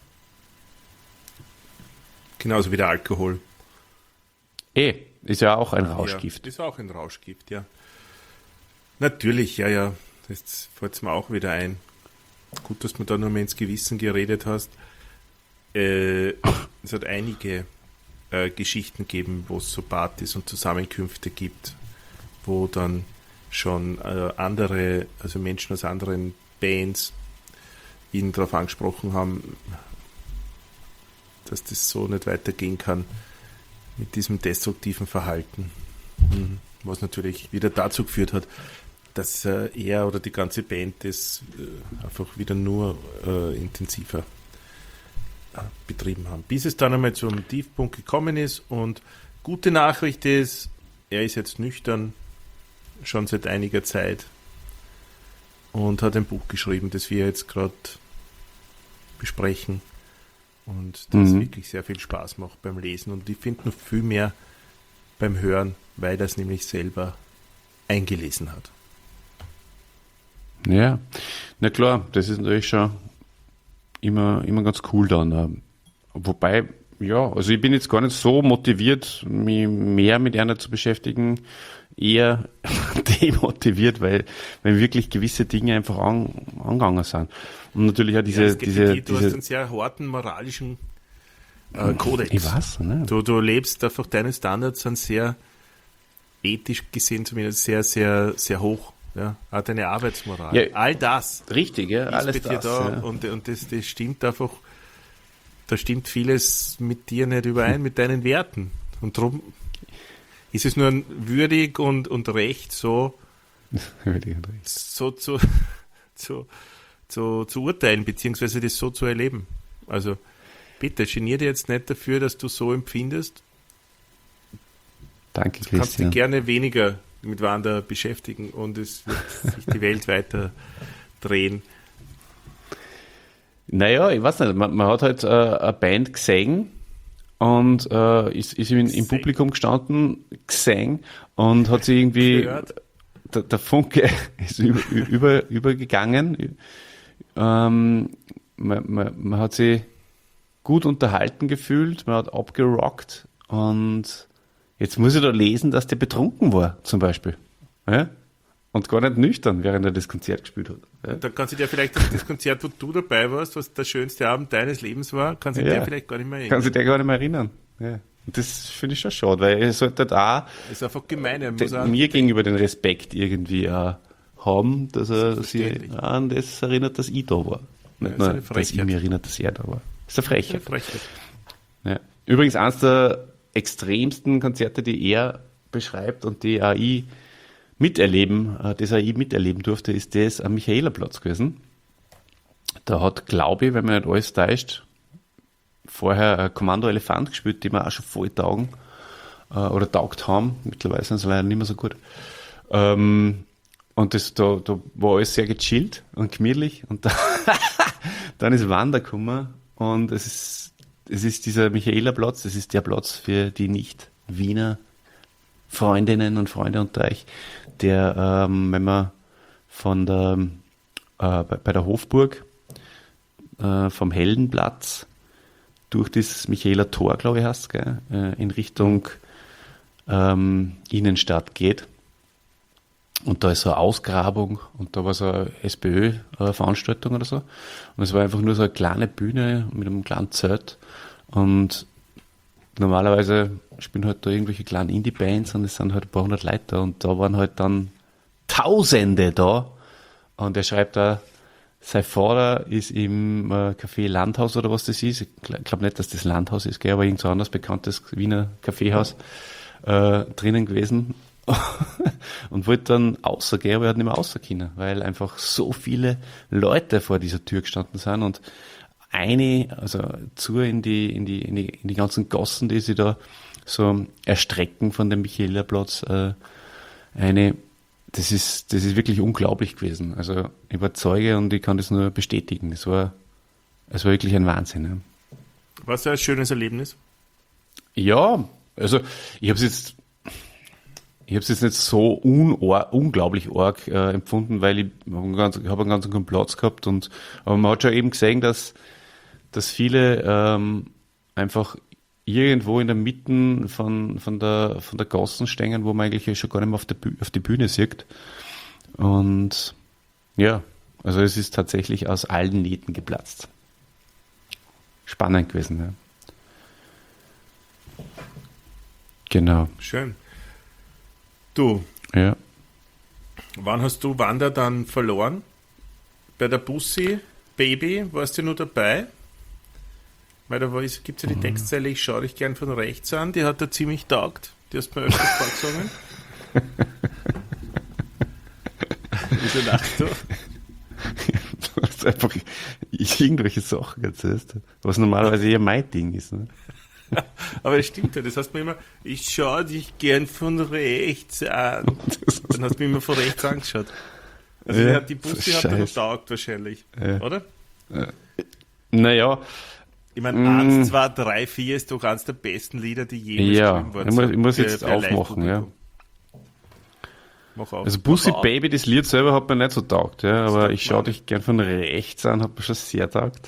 Genauso wie der Alkohol. Ist ja auch ein Rauschgift. Ja, ist auch ein Rauschgift, ja. Natürlich, ja. Das fällt mir auch wieder ein. Gut, dass du da nur mal ins Gewissen geredet hast. Es hat einige Geschichten gegeben, wo es so Partys und Zusammenkünfte gibt, wo dann schon andere, also Menschen aus anderen Bands ihn darauf angesprochen haben, dass das so nicht weitergehen kann mit diesem destruktiven Verhalten. Was natürlich wieder dazu geführt hat, dass er oder die ganze Band das einfach wieder nur intensiver betrieben haben. Bis es dann einmal zum Tiefpunkt gekommen ist, und gute Nachricht ist, er ist jetzt nüchtern, schon seit einiger Zeit, und hat ein Buch geschrieben, das wir jetzt gerade besprechen, und das wirklich sehr viel Spaß macht beim Lesen, und ich finde noch viel mehr beim Hören, weil er es nämlich selber eingelesen hat. Ja, na klar, das ist natürlich schon immer ganz cool dann. Wobei, ja, also ich bin jetzt gar nicht so motiviert, mich mehr mit einer zu beschäftigen, eher demotiviert, weil wirklich gewisse Dinge einfach angegangen sind. Und natürlich auch du hast einen sehr harten moralischen Kodex. Ich weiß, ne? Du lebst einfach, deine Standards sind sehr ethisch gesehen zumindest sehr, sehr, sehr hoch. Ja, auch deine Arbeitsmoral. Ja, all das. Richtig, ja, ist alles bei dir das. Da, ja. Und das stimmt einfach, da stimmt vieles mit dir nicht überein, mit deinen Werten. Und darum ist es nur würdig und recht, so zu urteilen, beziehungsweise das so zu erleben. Also bitte, genier dir jetzt nicht dafür, dass du so empfindest. Danke, Christian. Du kannst dich gerne weniger mit Wander beschäftigen, und es wird sich die Welt weiter drehen. Naja, ich weiß nicht, man hat halt eine Band gesehen und ist im Publikum gestanden, gesehen, und hat sich irgendwie, der Funke ist übergegangen. Man hat sich gut unterhalten gefühlt, man hat abgerockt, und jetzt muss ich da lesen, dass der betrunken war, zum Beispiel. Ja? Und gar nicht nüchtern, während er das Konzert gespielt hat. Ja? Dann kannst du dir vielleicht das Konzert, wo du dabei warst, was der schönste Abend deines Lebens war, kannst du dir vielleicht gar nicht mehr erinnern. Kann sich der gar nicht mehr erinnern. Ja. Und das finde ich schon schade, weil er sollte halt auch, das ist einfach gemein, mir gegenüber den Respekt irgendwie haben, dass er sich an das erinnert, dass ich da war. Nicht nur, dass ich mich erinnert, dass er da war. Das ist eine Frechheit. Ja. Übrigens, eins der extremsten Konzerte, die er beschreibt und die auch ich miterleben durfte, ist das am Michaelerplatz gewesen. Da hat, glaube ich, wenn man nicht alles täuscht, vorher Kommando Elefant gespielt, die wir auch schon voll taugen oder taugt haben. Mittlerweile sind sie leider nicht mehr so gut. Und da war alles sehr gechillt und gemütlich, und dann ist Wander gekommen, und es ist dieser Michaelerplatz, das ist der Platz für die Nicht-Wiener Freundinnen und Freunde unter euch, der, wenn man von bei der Hofburg vom Heldenplatz durch das Michaeler Tor, glaube ich, heißt, gell, in Richtung Innenstadt geht. Und da ist so eine Ausgrabung und da war so eine SPÖ-Veranstaltung oder so. Und es war einfach nur so eine kleine Bühne mit einem kleinen Zelt. Und normalerweise spielen halt da irgendwelche kleinen Indie-Bands und es sind halt ein paar hundert Leute da. Und da waren halt dann Tausende da. Und er schreibt da, sein Vater ist im Café Landhaus oder was das ist. Ich glaube nicht, dass das Landhaus ist, gell, aber irgend so anderes bekanntes Wiener Kaffeehaus drinnen gewesen. Und wollte dann rausgehen, aber er hat nicht mehr raus können, weil einfach so viele Leute vor dieser Tür gestanden sind und in die ganzen Gassen, die sie da so erstrecken von dem Michaelerplatz, das ist wirklich unglaublich gewesen. Also ich war Zeuge und ich kann das nur bestätigen. Es war wirklich ein Wahnsinn. Ja. War es ein schönes Erlebnis? Ja, also ich habe es jetzt nicht so unglaublich arg empfunden, weil ich habe einen ganz guten Platz gehabt aber man hat schon eben gesehen, dass viele einfach irgendwo in der Mitte von der Gassen stehen, wo man eigentlich schon gar nicht mehr auf die Bühne sieht. Und ja, also es ist tatsächlich aus allen Nähten geplatzt. Spannend gewesen, ja. Genau. Schön. Du, Ja. wann hast du Wanda dann verloren? Bei der Bussi Baby warst du nur dabei? Weil da gibt es ja die Textzeile, ich schaue dich gern von rechts an, die hat da ziemlich taugt. Die hast du mir öfters vorgesungen. Wieso lachst du? Du hast einfach irgendwelche Sachen erzählt, was normalerweise eher mein Ding ist. Ne? Aber das stimmt ja, das heißt mir immer, ich schaue dich gern von rechts an. Dann hast du mich immer von rechts angeschaut. Also ja, die Bussi hat da noch taugt wahrscheinlich, oder? Naja. Ich meine, 1, 2, 3, 4 ist doch eines der besten Lieder, die jemals geschrieben worden sind. Ich muss jetzt aufmachen, ja. Mach auf. Also Bussi Baby, das Lied selber hat mir nicht so taugt, ja, aber ich schaue dich gern von rechts an, hat mir schon sehr taugt.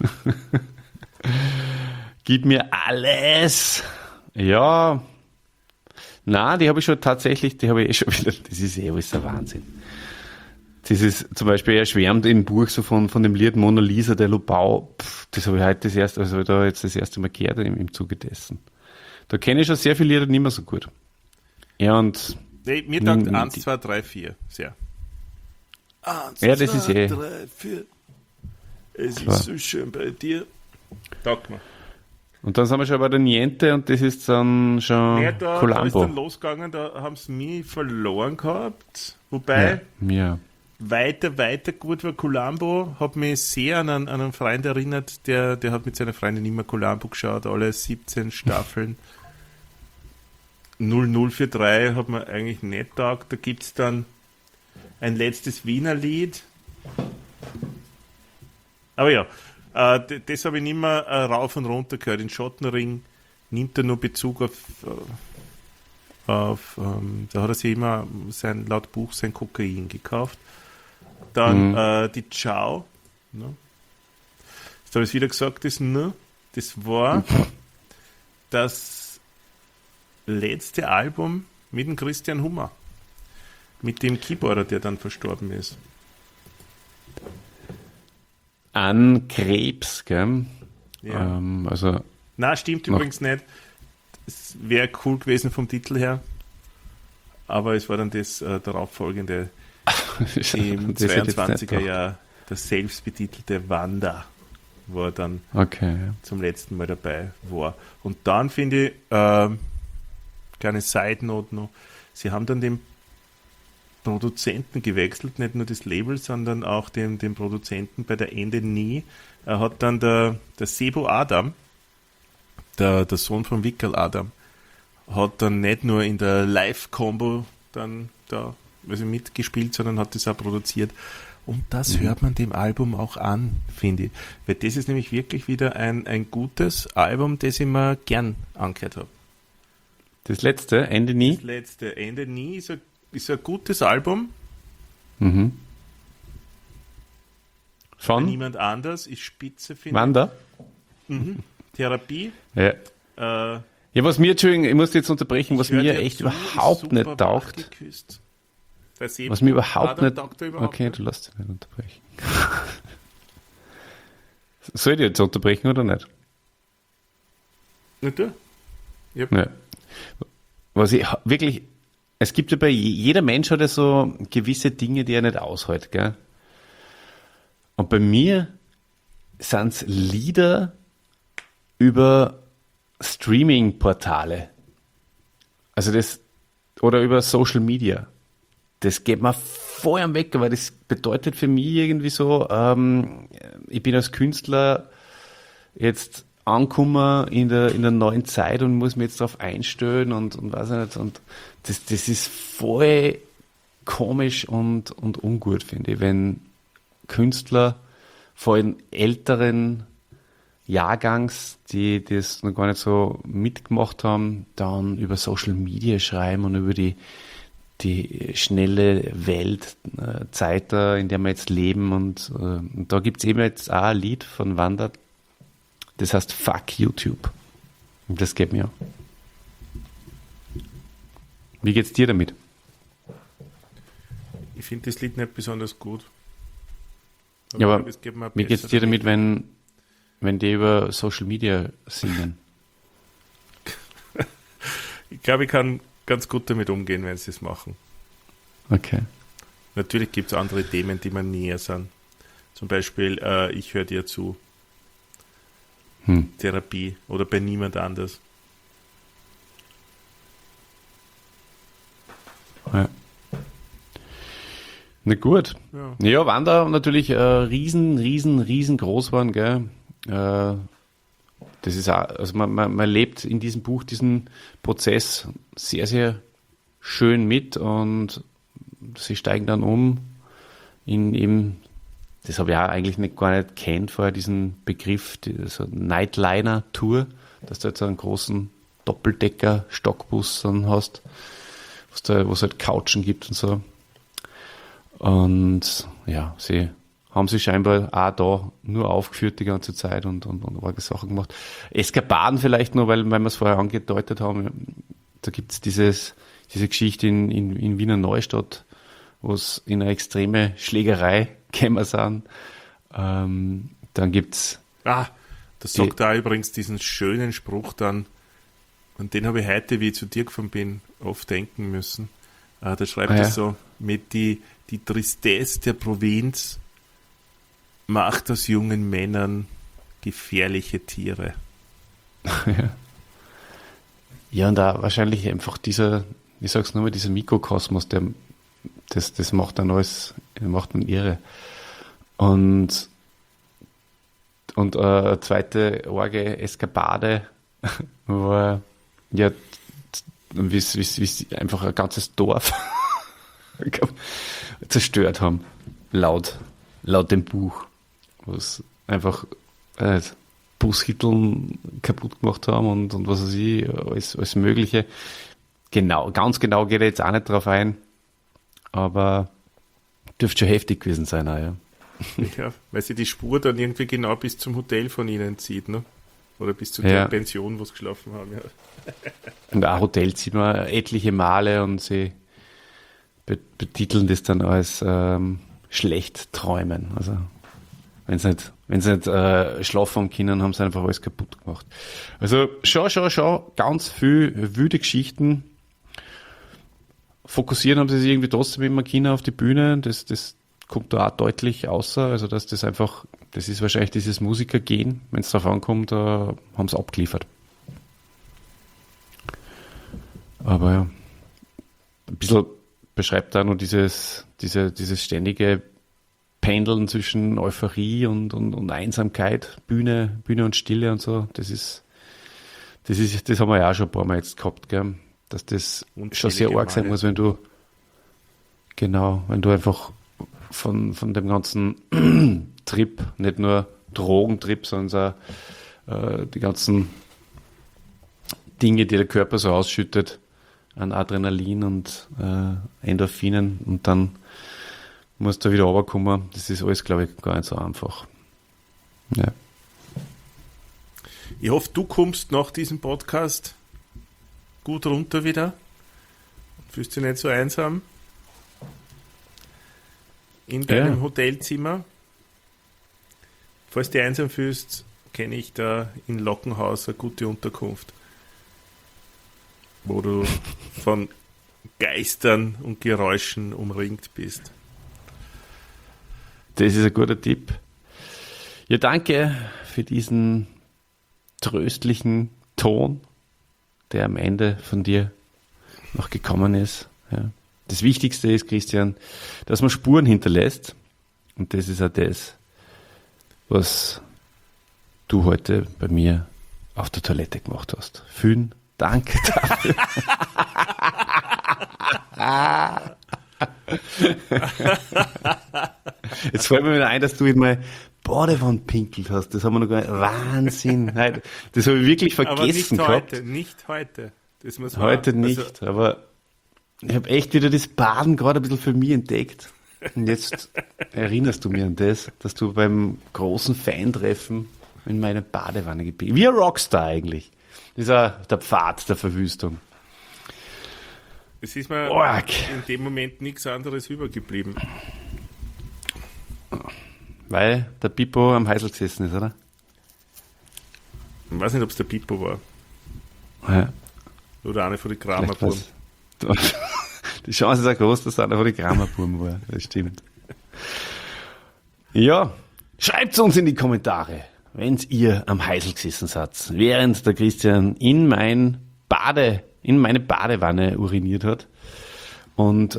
Gib mir alles. Ja. Na, die habe ich schon tatsächlich, die habe ich schon wieder, das ist alles ein Wahnsinn. Das ist zum Beispiel, er schwärmt im Buch so von dem Lied Mona Lisa der Lobau. Das habe ich heute das erste Mal gehört im Zuge dessen. Da kenne ich schon sehr viele Lieder nicht mehr so gut. Ja, und. Nee, mir taugt 1, 2, 3, 4. Sehr. 1, ja, das 2, 3, 4. Es klar. Ist so schön bei dir. Taugt mir. Und dann sind wir schon bei der Niente und das ist dann schon da ist dann losgegangen, da haben sie mich verloren gehabt. Wobei. Ja. Weiter gut war Columbo, hat mich sehr an einen Freund erinnert, der hat mit seiner Freundin immer Columbo geschaut, alle 17 Staffeln. 0043 hat man eigentlich nicht taugt. Da gibt es dann ein letztes Wiener Lied. Aber ja, das habe ich nicht mehr rauf und runter gehört. In Schottenring nimmt er nur Bezug da hat er sich immer laut Buch sein Kokain gekauft. Dann die Ciao. Ne? Jetzt habe ich es wieder gesagt, das war das letzte Album mit dem Christian Hummer. Mit dem Keyboarder, der dann verstorben ist. An Krebs, gell? Ja. Na, stimmt übrigens nicht. Es wäre cool gewesen vom Titel her. Aber es war dann das darauffolgende im 22er Jahr das selbstbetitelte Wanda, wo er dann zum letzten Mal dabei war. Und dann finde ich, kleine Side-Note noch, sie haben dann den Produzenten gewechselt, nicht nur das Label, sondern auch den Produzenten bei der Ende Nie. Er hat dann der Sebo Adam, der Sohn von Wickerl Adam, hat dann nicht nur in der Live-Combo dann da mitgespielt, sondern hat das auch produziert. Und das hört man dem Album auch an, finde ich. Weil das ist nämlich wirklich wieder ein gutes Album, das ich mir gern angehört habe. Das letzte, Ende Nie? Das letzte, Ende Nie ist ein gutes Album. Mhm. Von? Niemand anders ist spitze, finde ich. Wanda? Mhm. Therapie. Ja. Ja, was mir, Entschuldigung, ich muss jetzt unterbrechen, was mir echt überhaupt nicht taugt. Was mir überhaupt nicht... Okay, du lässt dich nicht unterbrechen. Soll ich jetzt unterbrechen oder nicht? Nicht du? Yep. Ja. Was ich wirklich... Es gibt ja bei jeder Mensch hat ja so gewisse Dinge, die er nicht aushält, gell? Und bei mir sind es Lieder über Streaming-Portale. Also das, oder über Social Media. Das geht mir voll am Weg, weil das bedeutet für mich irgendwie so, ich bin als Künstler jetzt angekommen in der neuen Zeit und muss mich jetzt darauf einstellen und weiß ich nicht. Und das ist voll komisch und ungut, finde ich, wenn Künstler vor allem älteren Jahrgangs, die das noch gar nicht so mitgemacht haben, dann über Social Media schreiben und über die schnelle Welt, Zeit, in der wir jetzt leben. Und da gibt es eben jetzt auch ein Lied von Wanda, das heißt Fuck YouTube. Und das geht mir an. Wie geht's dir damit? Ich finde das Lied nicht besonders gut. Ja, aber wie geht's dir damit, wenn die über Social Media singen? Ich glaube, ich kann ganz gut damit umgehen, wenn sie es machen. Okay. Natürlich gibt es andere Themen, die mir näher sind. Zum Beispiel, ich höre dir zu. Therapie oder bei niemand anders. Ja. Na gut. Ja, Wanda natürlich riesengroß waren, gell? Das ist auch, also man lebt in diesem Buch diesen Prozess sehr, sehr schön mit und sie steigen dann um in eben, das habe ich auch eigentlich gar nicht kennt vorher, diesen Begriff, so Nightliner-Tour, dass du jetzt so einen großen Doppeldecker-Stockbus dann hast, wo es halt Couchen gibt und so. Und ja, sie haben sich scheinbar auch da nur aufgeführt die ganze Zeit und arge Sachen gemacht. Eskapaden vielleicht nur, weil wir es vorher angedeutet haben, da gibt es diese Geschichte in Wiener Neustadt, wo es in eine extreme Schlägerei gekommen sind. Dann gibt's... das sagt da übrigens diesen schönen Spruch dann, und den habe ich heute, wie ich zu dir gefahren bin, oft denken müssen. Da schreibt er so, mit die Tristesse der Provinz macht aus jungen Männern gefährliche Tiere. Ja, und da wahrscheinlich einfach dieser, ich sag's nur mal, dieser Mikrokosmos, das macht dann alles, macht man irre. Und eine zweite arge Eskapade war ja, wie einfach ein ganzes Dorf zerstört haben, laut dem Buch, wo es einfach Bushitteln kaputt gemacht haben und was weiß ich, alles Mögliche. Ganz genau geht er jetzt auch nicht drauf ein, aber dürfte schon heftig gewesen sein, auch, ja. Ja, weil sie die Spur dann irgendwie genau bis zum Hotel von ihnen zieht, ne? Oder bis zu der Pension, wo sie geschlafen haben, ja. Und auch Hotel sieht man etliche Male und sie betiteln das dann als schlecht träumen. Also wenn sie nicht schlafen haben können, haben sie einfach alles kaputt gemacht. Also schon ganz viel wüde Geschichten. Fokussieren haben sie sich irgendwie trotzdem immer Kinder auf die Bühne. Das kommt da auch deutlich außer. Also dass das einfach, das ist wahrscheinlich dieses Musikergehen. Wenn es darauf ankommt, haben sie abgeliefert. Aber ja, ein bisschen beschreibt da nur dieses ständige Pendeln zwischen Euphorie und Einsamkeit, Bühne und Stille und so. Das haben wir ja auch schon ein paar Mal jetzt gehabt, gell? Dass das schon sehr arg sein muss, wenn du einfach von dem ganzen Trip, nicht nur Drogentrip, sondern auch die ganzen Dinge, die der Körper so ausschüttet, an Adrenalin und Endorphinen, und dann musst du wieder runterkommen. Das ist alles, glaube ich, gar nicht so einfach. Ja. Ich hoffe, du kommst nach diesem Podcast gut runter wieder. Fühlst dich nicht so einsam in deinem Hotelzimmer. Falls du dich einsam fühlst, kenne ich da in Lockenhaus eine gute Unterkunft, wo du von Geistern und Geräuschen umringt bist. Das ist ein guter Tipp. Ja, danke für diesen tröstlichen Ton, der am Ende von dir noch gekommen ist. Ja. Das Wichtigste ist, Christian, dass man Spuren hinterlässt. Und das ist auch das, was du heute bei mir auf der Toilette gemacht hast. Vielen Dank dafür. Jetzt fällt mir wieder ein, dass du in meine Badewanne pinkelt hast. Das haben wir noch gar nicht. Wahnsinn. Das habe ich wirklich vergessen gehabt. Nicht heute. Das muss man, heute nicht, aber ich habe echt wieder das Baden gerade ein bisschen für mich entdeckt. Und jetzt erinnerst du mir an das, dass du beim großen Fan-Treffen in meine Badewanne gepinkelt hast. Wie ein Rockstar eigentlich. Das ist auch der Pfad der Verwüstung. Es ist mir in dem Moment nichts anderes übergeblieben. Weil der Pippo am Heisel gesessen ist, oder? Ich weiß nicht, ob es der Pippo war. Ja. Oder eine von den Kramerbuben. Die Chance ist auch groß, dass einer von den Kramerbuben war. Das stimmt. Ja, schreibt uns in die Kommentare, wenn ihr am Heisel gesessen seid, während der Christian in meine Badewanne uriniert hat. Und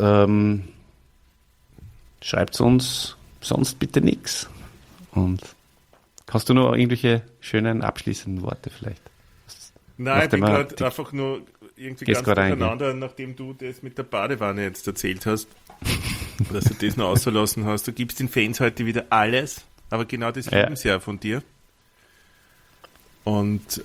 schreibt uns sonst bitte nichts. Und hast du noch irgendwelche schönen abschließenden Worte vielleicht? Nein, ich bin gerade einfach nur irgendwie ganz durcheinander, nachdem du das mit der Badewanne jetzt erzählt hast, dass du das noch ausgelassen hast. Du gibst den Fans heute wieder alles, aber genau das lieben sie ja von dir. Und ich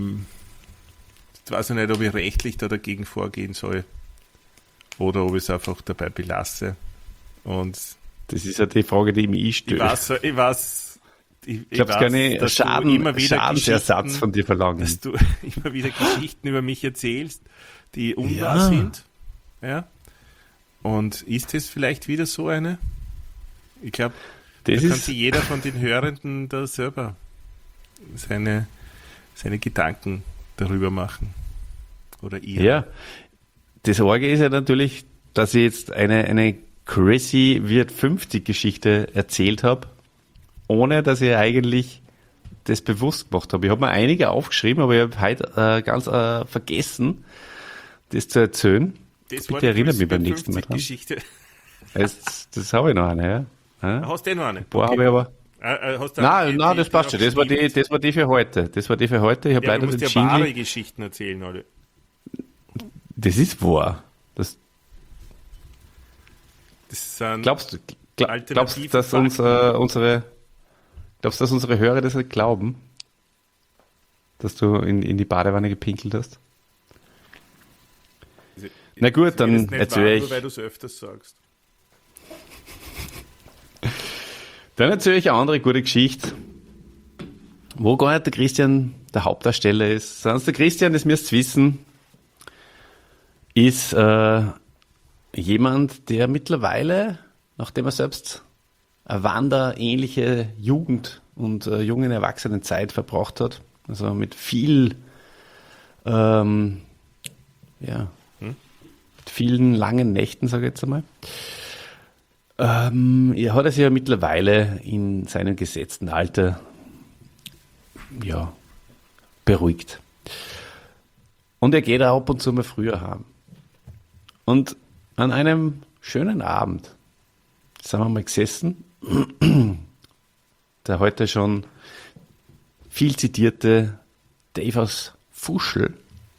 weiß nicht, ob ich rechtlich da dagegen vorgehen soll oder ob ich es einfach dabei belasse. Und das ist ja die Frage, die mich stört. Ich weiß, ich glaube, es kann nicht Schadensersatz von dir verlangen. Dass du immer wieder Geschichten über mich erzählst, die unwahr sind. Ja. Und ist das vielleicht wieder so eine? Ich glaube, da kann sich jeder von den Hörenden da selber seine Gedanken darüber machen. Oder ihr. Ja. Das Orge ist ja natürlich, dass ich jetzt eine Crazy wird 50 Geschichte erzählt habe, ohne dass ich eigentlich das bewusst gemacht habe. Ich habe mir einige aufgeschrieben, aber ich habe heute ganz vergessen, das zu erzählen. Bitte erinnert mich beim nächsten Mal dran. Geschichte. Das habe ich noch eine, ja. Hast du noch eine? Boah, habe ich aber. Nein, das passt schon. Das war die für heute. Ich habe leider du musst ja wahre Geschichten erzählen, oder? Das ist wahr. Das sind glaubst du, dass unsere Hörer das nicht glauben? Dass du in die Badewanne gepinkelt hast? Na gut, dann erzähle ich. Nur weil du es öfters sagst. Dann erzähle ich eine andere gute Geschichte, wo gar nicht der Christian der Hauptdarsteller ist. Sonst der Christian, das müsst ihr wissen, ist jemand, der mittlerweile, nachdem er selbst eine wanderähnliche Jugend und jungen Erwachsenenzeit verbracht hat, also mit viel, mit vielen langen Nächten, sage ich jetzt einmal, hat er sich ja mittlerweile in seinem gesetzten Alter beruhigt. Und er geht auch ab und zu mal früher heim. Und an einem schönen Abend sind wir mal gesessen, der heute schon viel zitierte Dave aus Fuschl,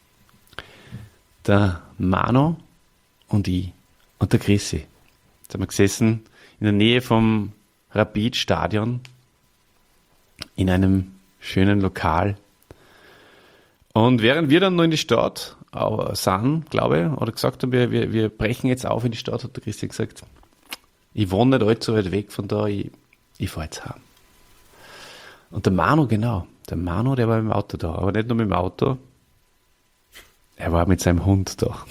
der Mano und ich und der Chrissy. Jetzt haben wir gesessen in der Nähe vom Rapid-Stadion in einem schönen Lokal. Und während wir dann noch in die Stadt sind, glaube ich, oder gesagt haben, wir brechen jetzt auf in die Stadt, hat der Christian gesagt, ich wohne nicht allzu weit weg von da, ich fahre jetzt heim. Und der Manu, genau, Der Manu, der war mit dem Auto da, aber nicht nur mit dem Auto, er war mit seinem Hund da.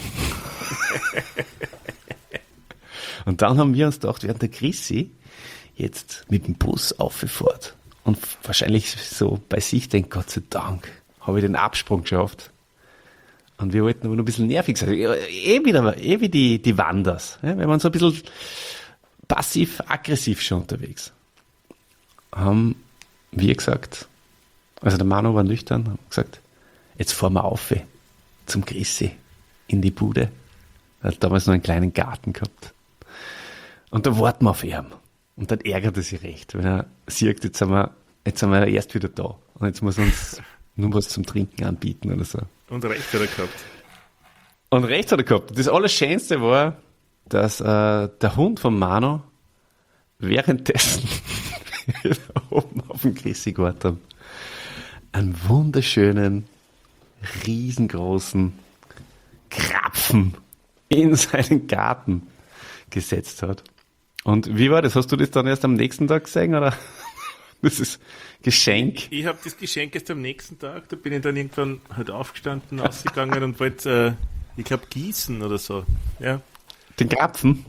Und dann haben wir uns gedacht, während der Chrissy jetzt mit dem Bus auffährt und wahrscheinlich so bei sich denkt, Gott sei Dank, habe ich den Absprung geschafft. Und wir wollten aber noch ein bisschen nervig sein. Wie die Wanders. Ja, wenn man so ein bisschen passiv-aggressiv schon unterwegs. Haben wir gesagt, also der Manu war nüchtern, haben gesagt, jetzt fahren wir auf zum Chrissy in die Bude. Er hat damals noch einen kleinen Garten gehabt. Und da warten wir auf ihn. Und dann ärgert er sich recht, wenn er sieht, jetzt sind wir erst wieder da. Und jetzt muss er uns nur was zum Trinken anbieten oder so. Und recht hat er gehabt. Das Allerschönste war, dass der Hund von Manu währenddessen oben auf dem Chrissy gewartet haben, einen wunderschönen, riesengroßen Krapfen in seinen Garten gesetzt hat. Und wie war das? Hast du das dann erst am nächsten Tag gesehen, oder? Das ist Geschenk. Ich habe das Geschenk erst am nächsten Tag, da bin ich dann irgendwann halt aufgestanden, rausgegangen und wollte, ich glaube, gießen oder so. Ja. Den Krapfen?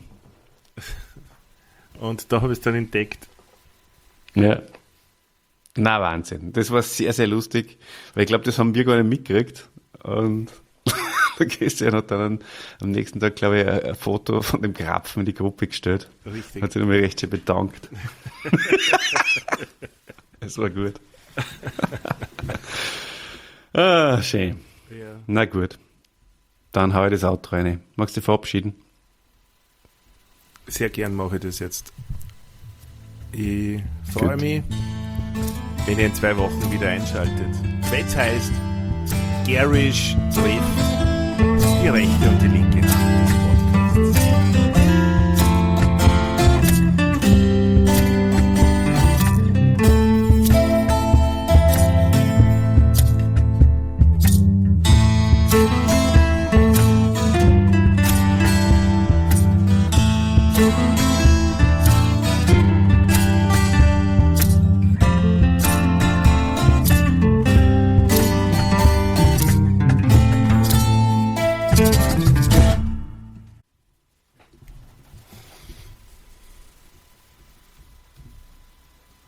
Und da habe ich es dann entdeckt. Ja. Na, Wahnsinn. Das war sehr, sehr lustig, weil ich glaube, das haben wir gar nicht mitgekriegt. Und der Christian hat dann am nächsten Tag, glaube ich, ein Foto von dem Krapfen in die Gruppe gestellt. Richtig. Hat sich nochmal recht schön bedankt. Das war gut. Schön. Ja. Na gut. Dann hau ich das Auto rein. Magst du dich verabschieden? Sehr gern mache ich das jetzt. Ich freue Gut. mich, wenn ihr in 2 Wochen wieder einschaltet. Wenn's heißt, Garish trifft die rechte und die linke Hand des Podcasts.